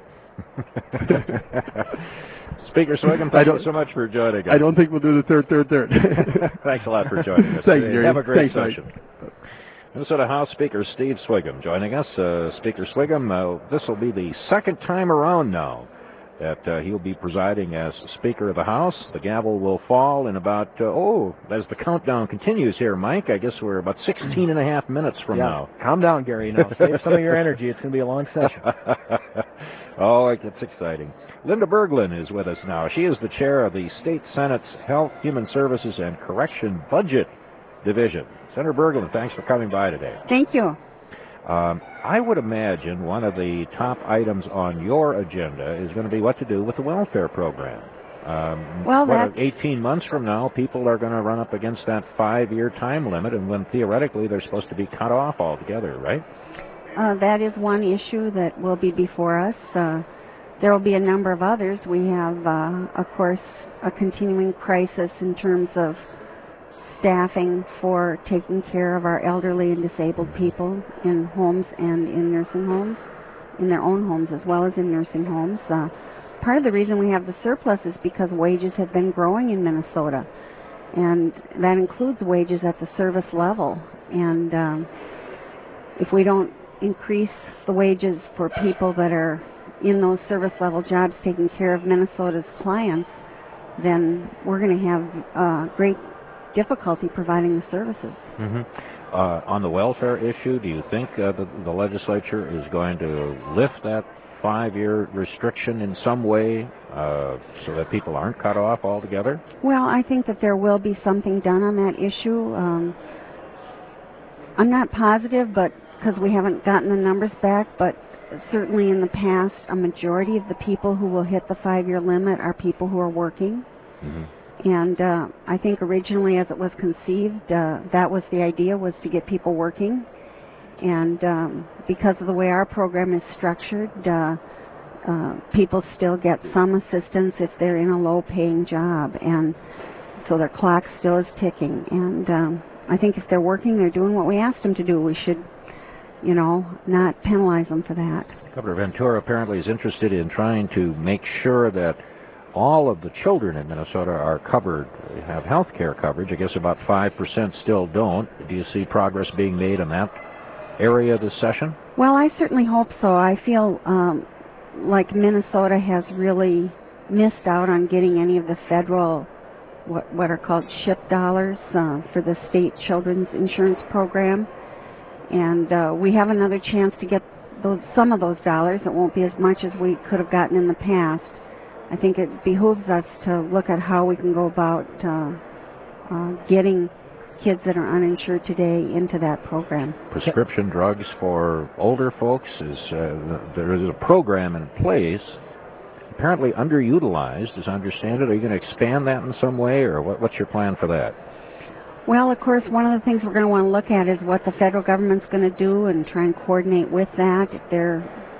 Speaker Swiggum, thank you so much for joining us. I don't think we'll do the third, third, third. Thanks a lot for joining us. Thanks, Gary. Have a great Thanks, session. Mike. Minnesota House Speaker Steve Swiggum joining us. Uh, Speaker Swiggum, uh, this will be the second time around now that uh, he'll be presiding as Speaker of the House. The gavel will fall in about, uh, oh, as the countdown continues here, Mike, I guess we're about sixteen and a half minutes from yeah. now. Calm down, Gary. Now, save some of your energy. It's going to be a long session. Oh, it gets exciting. Linda Berglund is with us now. She is the chair of the State Senate's Health, Human Services, and Correction Budget Division. Senator Berglund, thanks for coming by today. Thank you. Um, I would imagine one of the top items on your agenda is going to be what to do with the welfare program. Um, well, what, that's... eighteen months from now, people are going to run up against that five-year time limit, and when theoretically they're supposed to be cut off altogether, right? Uh, that is one issue that will be before us. Uh, there will be a number of others. We have, uh, of course, a continuing crisis in terms of staffing for taking care of our elderly and disabled people in homes and in nursing homes, in their own homes as well as in nursing homes. Uh, part of the reason we have the surplus is because wages have been growing in Minnesota, and that includes wages at the service level. And um, if we don't increase the wages for people that are in those service level jobs taking care of Minnesota's clients, then we're going to have uh, great difficulty providing the services. Mm-hmm. Uh, on the welfare issue, do you think uh, the, the legislature is going to lift that five-year restriction in some way uh, so that people aren't cut off altogether? Well, I think that there will be something done on that issue. Um, I'm not positive, but because we haven't gotten the numbers back, but certainly in the past, a majority of the people who will hit the five-year limit are people who are working. Mm-hmm. And uh, I think originally as it was conceived, uh, that was the idea, was to get people working. And um, because of the way our program is structured, uh, uh, people still get some assistance if they're in a low-paying job. And so their clock still is ticking. And um, I think if they're working, they're doing what we asked them to do. We should, you know, not penalize them for that. Governor Ventura apparently is interested in trying to make sure that all of the children in Minnesota are covered, have health care coverage. I guess about five percent still don't. Do you see progress being made in that area this session? Well, I certainly hope so. I feel um, like Minnesota has really missed out on getting any of the federal, what, what are called SHIP dollars uh, for the state children's insurance program. And uh, we have another chance to get those, some of those dollars. It won't be as much as we could have gotten in the past. I think it behooves us to look at how we can go about uh, uh, getting kids that are uninsured today into that program. Prescription drugs for older folks, is uh, there is a program in place, apparently underutilized, as I understand it. Are you going to expand that in some way, or what, what's your plan for that? Well, of course, one of the things we're going to want to look at is what the federal government's going to do and try and coordinate with that. If they're,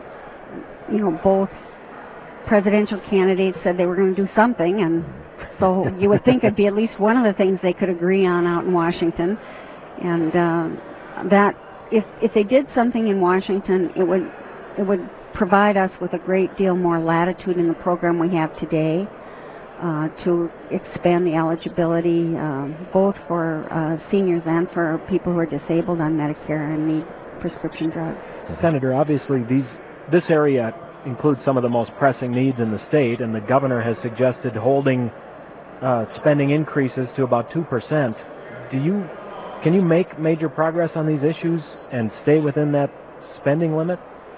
you know, both presidential candidates said they were going to do something, and so you would think it'd be at least one of the things they could agree on out in Washington. And uh, that if if they did something in Washington, it would it would provide us with a great deal more latitude in the program we have today uh, to expand the eligibility uh, both for uh, seniors and for people who are disabled on Medicare and need prescription drugs. Senator, obviously these this area includes some of the most pressing needs in the state, and the governor has suggested holding uh, spending increases to about two percent. Do you, can you make major progress on these issues and stay within that spending limit?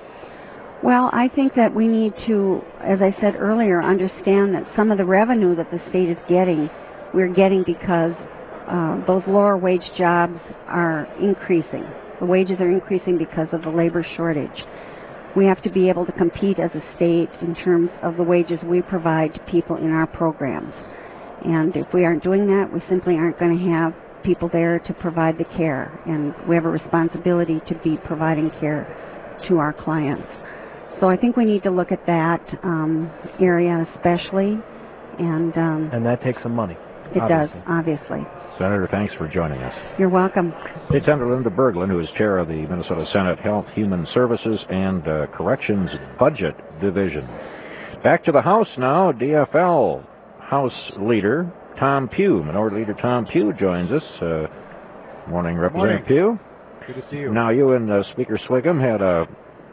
Well, I think that we need to, as I said earlier, understand that some of the revenue that the state is getting, we're getting because uh, those lower wage jobs are increasing. The wages are increasing because of the labor shortage. We have to be able to compete as a state in terms of the wages we provide to people in our programs. And if we aren't doing that, we simply aren't going to have people there to provide the care. And we have a responsibility to be providing care to our clients. So I think we need to look at that um, area especially. And, um, and that takes some money. It obviously. does, obviously. Senator, thanks for joining us. You're welcome. State Senator Linda Berglund, who is chair of the Minnesota Senate Health, Human Services, and uh, Corrections Budget Division. Back to the House now. D F L House Leader Tom Pugh, Minority Leader Tom Pugh, joins us. Uh, morning, Representative morning. Pugh. Good to see you. Now, you and uh, Speaker Swigum had a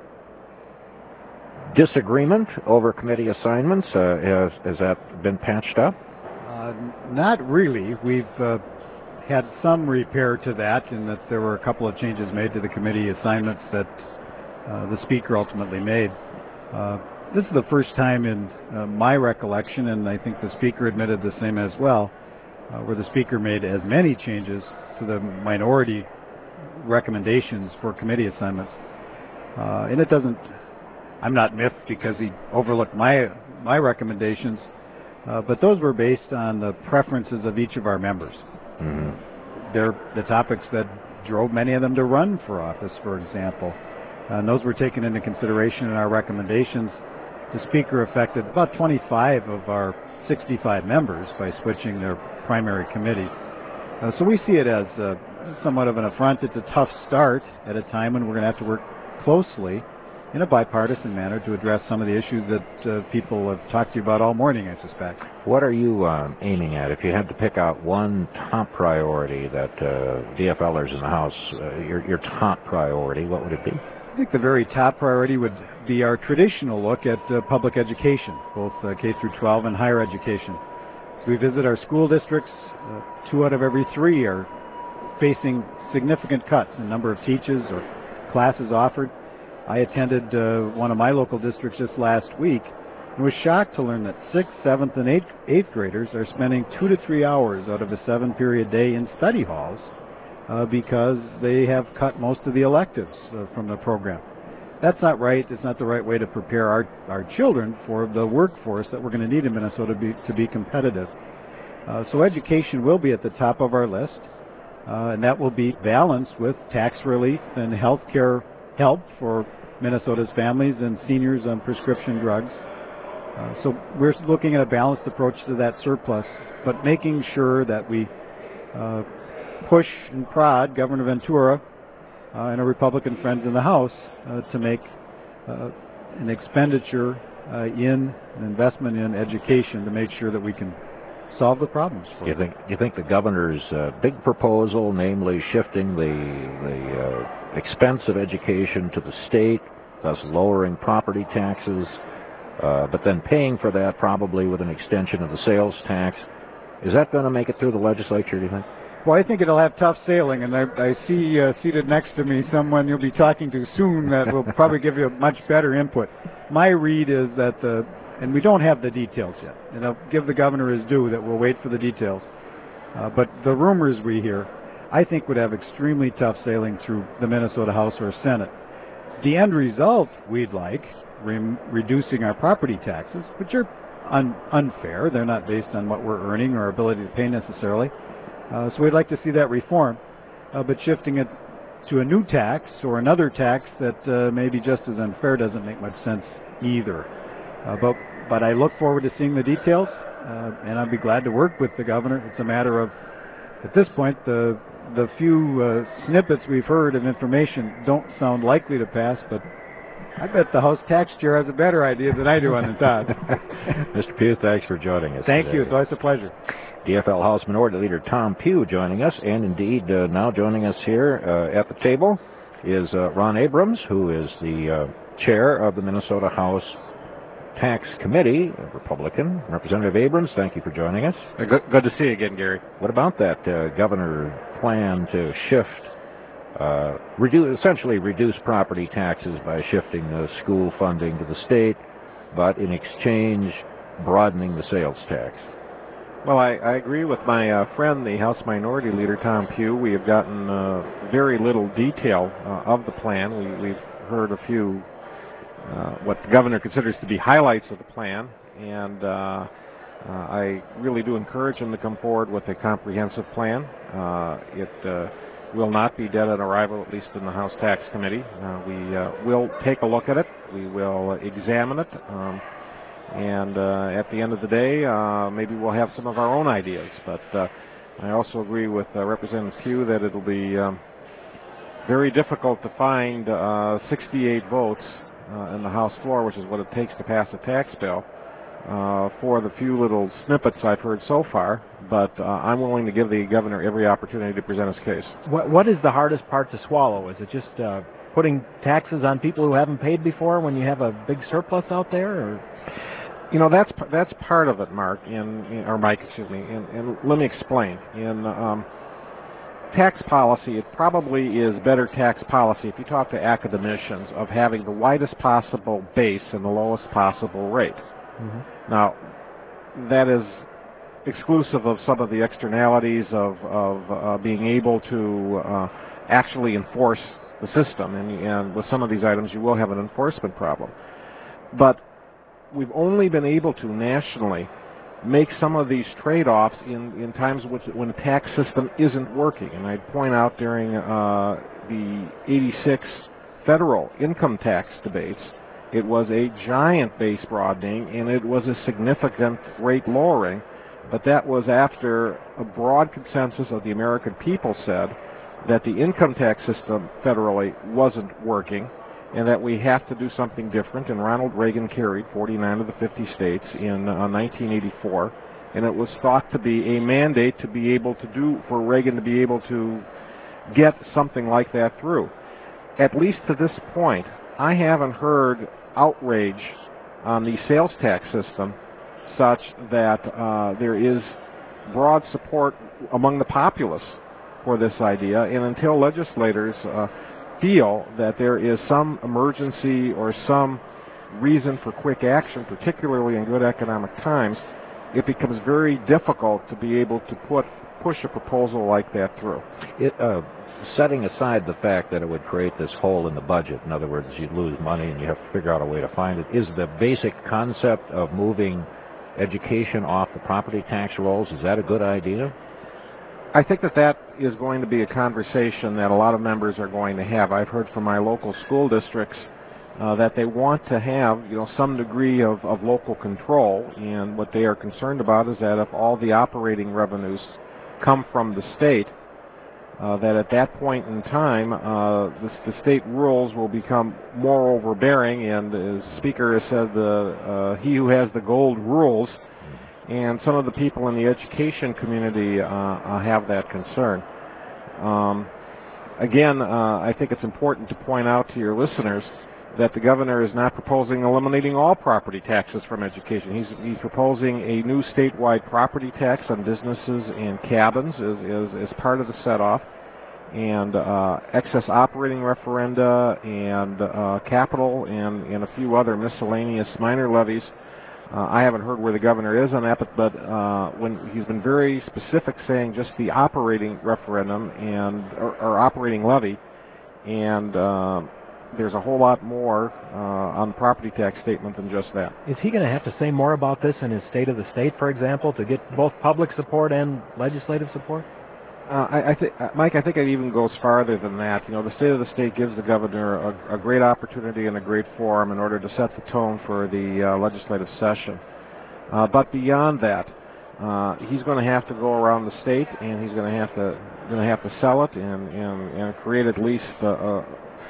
disagreement over committee assignments. Uh, has, has that been patched up? Uh, not really. We've uh, had some repair to that in that there were a couple of changes made to the committee assignments that uh, the Speaker ultimately made. Uh, this is the first time in uh, my recollection, and I think the Speaker admitted the same as well, uh, where the Speaker made as many changes to the minority recommendations for committee assignments. Uh, and it doesn't, I'm not miffed because he overlooked my, my recommendations. Uh, but those were based on the preferences of each of our members. Mm-hmm. They're the topics that drove many of them to run for office, for example. Uh, and those were taken into consideration in our recommendations. The Speaker affected about twenty-five of our sixty-five members by switching their primary committees. Uh, so we see it as uh, somewhat of an affront. It's a tough start at a time when we're going to have to work closely in a bipartisan manner to address some of the issues that uh, people have talked to you about all morning, I suspect. What are you um, aiming at? If you had to pick out one top priority that uh, DFLers in the House, uh, your, your top priority, what would it be? I think the very top priority would be our traditional look at uh, public education, both uh, K through twelve and higher education. As we visit our school districts, uh, two out of every three are facing significant cuts in number of teachers or classes offered. I attended uh, one of my local districts just last week and was shocked to learn that sixth, seventh, and eighth, eighth graders are spending two to three hours out of a seven-period day in study halls uh, because they have cut most of the electives uh, from the program. That's not right. It's not the right way to prepare our, our children for the workforce that we're going to need in Minnesota be, to be competitive. Uh, so education will be at the top of our list, uh, and that will be balanced with tax relief and health care help for Minnesota's families and seniors on prescription drugs. Uh, so we're looking at a balanced approach to that surplus, but making sure that we uh, push and prod Governor Ventura uh, and our Republican friends in the House uh, to make uh, an expenditure uh, in an investment in education to make sure that we can solve the problems. Do you think? Do you think the governor's uh, big proposal, namely shifting the the uh, expense of education to the state, thus lowering property taxes, uh, but then paying for that probably with an extension of the sales tax, is that going to make it through the legislature? Do you think? Well, I think it'll have tough sailing, and I, I see uh, seated next to me someone you'll be talking to soon that will probably give you a much better input. My read is that the And we don't have the details yet. And I'll give the governor his due that we'll wait for the details. Uh, but the rumors we hear, I think, would have extremely tough sailing through the Minnesota House or Senate. The end result we'd like, re- reducing our property taxes, which are un- unfair. They're not based on what we're earning or our ability to pay necessarily. Uh, so we'd like to see that reform. Uh, but shifting it to a new tax or another tax that uh, may be just as unfair doesn't make much sense either. Uh, but But I look forward to seeing the details, uh, and I'd be glad to work with the governor. It's a matter of, at this point, the the few uh, snippets we've heard of information don't sound likely to pass, but I bet the House Tax Chair has a better idea than I do on the top. Mister Pugh, thanks for joining us Thank today. you. It's always a pleasure. D F L House Minority Leader Tom Pugh joining us, and indeed uh, now joining us here uh, at the table is uh, Ron Abrams, who is the uh, chair of the Minnesota House Tax Committee, a Republican. Representative Abrams, thank you for joining us. Uh, good, good to see you again, Gary. What about that uh, governor plan to shift, uh, reduce, essentially reduce property taxes by shifting the school funding to the state, but in exchange broadening the sales tax? Well, I, I agree with my uh, friend, the House Minority Leader Tom Pugh. We have gotten uh, very little detail uh, of the plan. We, we've heard a few, uh, what the governor considers to be highlights of the plan, and uh, uh, I really do encourage him to come forward with a comprehensive plan. Uh, it uh, will not be dead on arrival, at least in the House Tax Committee. Uh, we uh, will take a look at it. We will examine it. Um, And uh, at the end of the day, uh, maybe we'll have some of our own ideas. But uh, I also agree with uh, Representative Pugh that it'll be um, very difficult to find uh, sixty-eight votes uh, in the House floor, which is what it takes to pass a tax bill, uh, for the few little snippets I've heard so far. But uh, I'm willing to give the governor every opportunity to present his case. What, what is the hardest part to swallow? Is it just uh, putting taxes on people who haven't paid before when you have a big surplus out there? Or? You know, that's that's part of it, Mark, in, in or Mike, excuse me. And, and let me explain. In um, tax policy, it probably is better tax policy if you talk to academicians of having the widest possible base and the lowest possible rate. Mm-hmm. Now, that is exclusive of some of the externalities of of uh, being able to uh, actually enforce the system, and, and with some of these items, you will have an enforcement problem. But we've only been able to nationally make some of these trade-offs in, in times which, when the tax system isn't working. And I'd point out during uh, the eighty-six federal income tax debates, it was a giant base broadening and it was a significant rate lowering. But that was after a broad consensus of the American people said that the income tax system federally wasn't working, and that we have to do something different. And Ronald Reagan carried forty-nine of the fifty states in uh, nineteen eighty-four, and it was thought to be a mandate to be able to do, for Reagan to be able to get something like that through. At least to this point, I haven't heard outrage on the sales tax system such that uh, there is broad support among the populace for this idea, and until legislators uh, feel that there is some emergency or some reason for quick action, particularly in good economic times, it becomes very difficult to be able to put push a proposal like that through. It, uh, setting aside the fact that it would create this hole in the budget, in other words, you'd lose money and you have to figure out a way to find it, is the basic concept of moving education off the property tax rolls, is that a good idea? I think that that is going to be a conversation that a lot of members are going to have. I've heard from my local school districts uh, that they want to have, you know, some degree of, of local control, and what they are concerned about is that if all the operating revenues come from the state, uh, that at that point in time, uh, the, the state rules will become more overbearing, and as the Speaker has said, the, uh, he who has the gold rules. And some of the people in the education community uh, uh, have that concern. Um, again, uh, I think it's important to point out to your listeners that the governor is not proposing eliminating all property taxes from education. He's, he's proposing a new statewide property tax on businesses and cabins as, as, as part of the set-off, and uh, excess operating referenda, and uh, capital, and, and a few other miscellaneous minor levies. Uh, I haven't heard where the governor is on that, but, but uh, when he's been very specific, saying just the operating referendum and or, or operating levy, and uh, there's a whole lot more uh, on the property tax statement than just that. Is he going to have to say more about this in his State of the State, for example, to get both public support and legislative support? Uh, I, I think, uh, Mike, I think it even goes farther than that. You know, the State of the State gives the governor a, a great opportunity and a great forum in order to set the tone for the uh, legislative session. Uh, but beyond that, uh, he's going to have to go around the state, and he's going to have to going to have to sell it and and, and create at least. Uh, uh,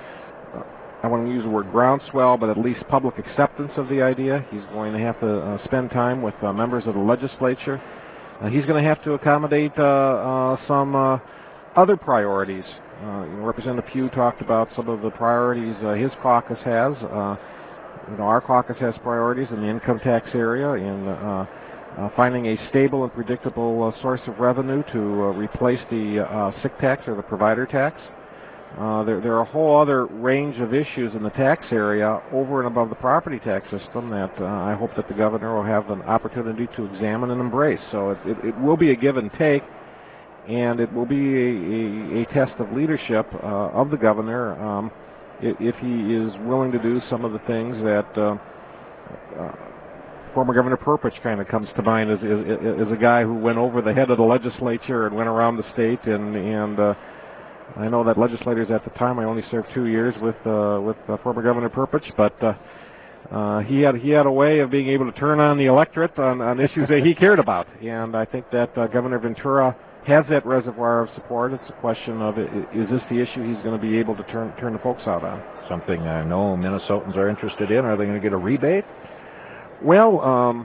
I want to use the word groundswell, but at least public acceptance of the idea. He's going to have to uh, spend time with uh, members of the legislature. Uh, he's going to have to accommodate uh, uh, some uh, other priorities. Uh, you know, Representative Pugh talked about some of the priorities uh, his caucus has. Uh, you know, our caucus has priorities in the income tax area, in uh, uh, finding a stable and predictable uh, source of revenue to uh, replace the uh, sick tax or the provider tax. Uh, there, there are a whole other range of issues in the tax area over and above the property tax system that uh, I hope that the governor will have an opportunity to examine and embrace. So it, it, it will be a give and take, and it will be a, a, a test of leadership uh, of the governor um, if he is willing to do some of the things that uh, uh, former Governor Perpich kind of comes to mind as, as, as a guy who went over the head of the legislature and went around the state, and, and uh, I know that legislators at the time, I only served two years with uh, with uh, former Governor Perpich, but uh, uh, he had he had a way of being able to turn on the electorate on, on issues that he cared about, and I think that uh, Governor Ventura has that reservoir of support. It's a question of, is this the issue he's going to be able to turn turn the folks out on? Something I know Minnesotans are interested in. Are they going to get a rebate? Well, um,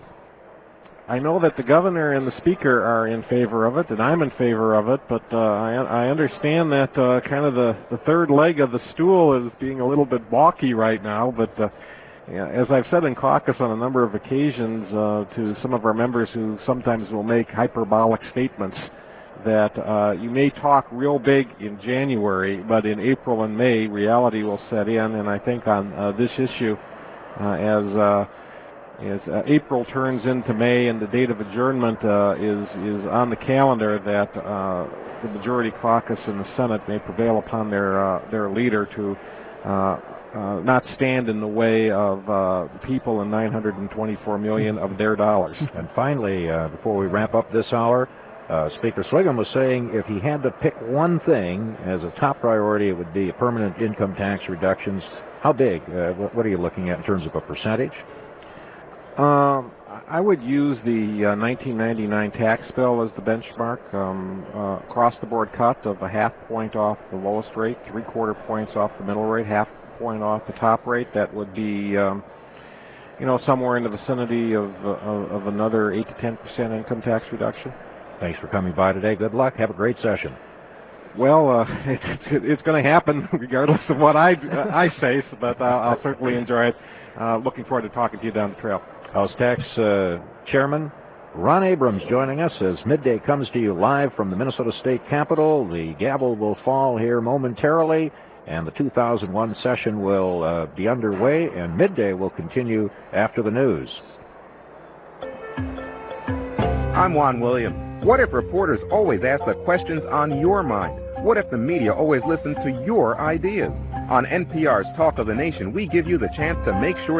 I know that the governor and the speaker are in favor of it, and I'm in favor of it, but uh, I, I understand that uh, kind of the, the third leg of the stool is being a little bit balky right now, but uh, yeah, as I've said in caucus on a number of occasions uh, to some of our members who sometimes will make hyperbolic statements, that uh, you may talk real big in January, but in April and May, reality will set in, and I think on uh, this issue, uh, as uh, As uh, April turns into May and the date of adjournment uh, is is on the calendar, that uh, the majority caucus in the Senate may prevail upon their uh, their leader to uh, uh, not stand in the way of uh, the people in nine hundred twenty-four million of their dollars. And finally, uh, before we wrap up this hour, uh, Speaker Sviggum was saying if he had to pick one thing as a top priority, it would be permanent income tax reductions. How big? Uh, what, what are you looking at in terms of a percentage? Um, I would use the uh, nineteen ninety-nine tax bill as the benchmark. Um, uh, across the board cut of a half point off the lowest rate, three quarter points off the middle rate, half point off the top rate. That would be, um, you know, somewhere in the vicinity of, uh, of another eight to ten percent income tax reduction. Thanks for coming by today. Good luck. Have a great session. Well, uh, it's, it's, it's going to happen regardless of what I, uh, I say, but uh, I'll certainly enjoy it. Uh, looking forward to talking to you down the trail. House Tax uh, Chairman Ron Abrams joining us as Midday comes to you live from the Minnesota State Capitol. The gavel will fall here momentarily, and the two thousand one session will uh, be underway, and Midday will continue after the news. I'm Juan Williams. What if reporters always ask the questions on your mind? What if the media always listened to your ideas? On N P R's Talk of the Nation, we give you the chance to make sure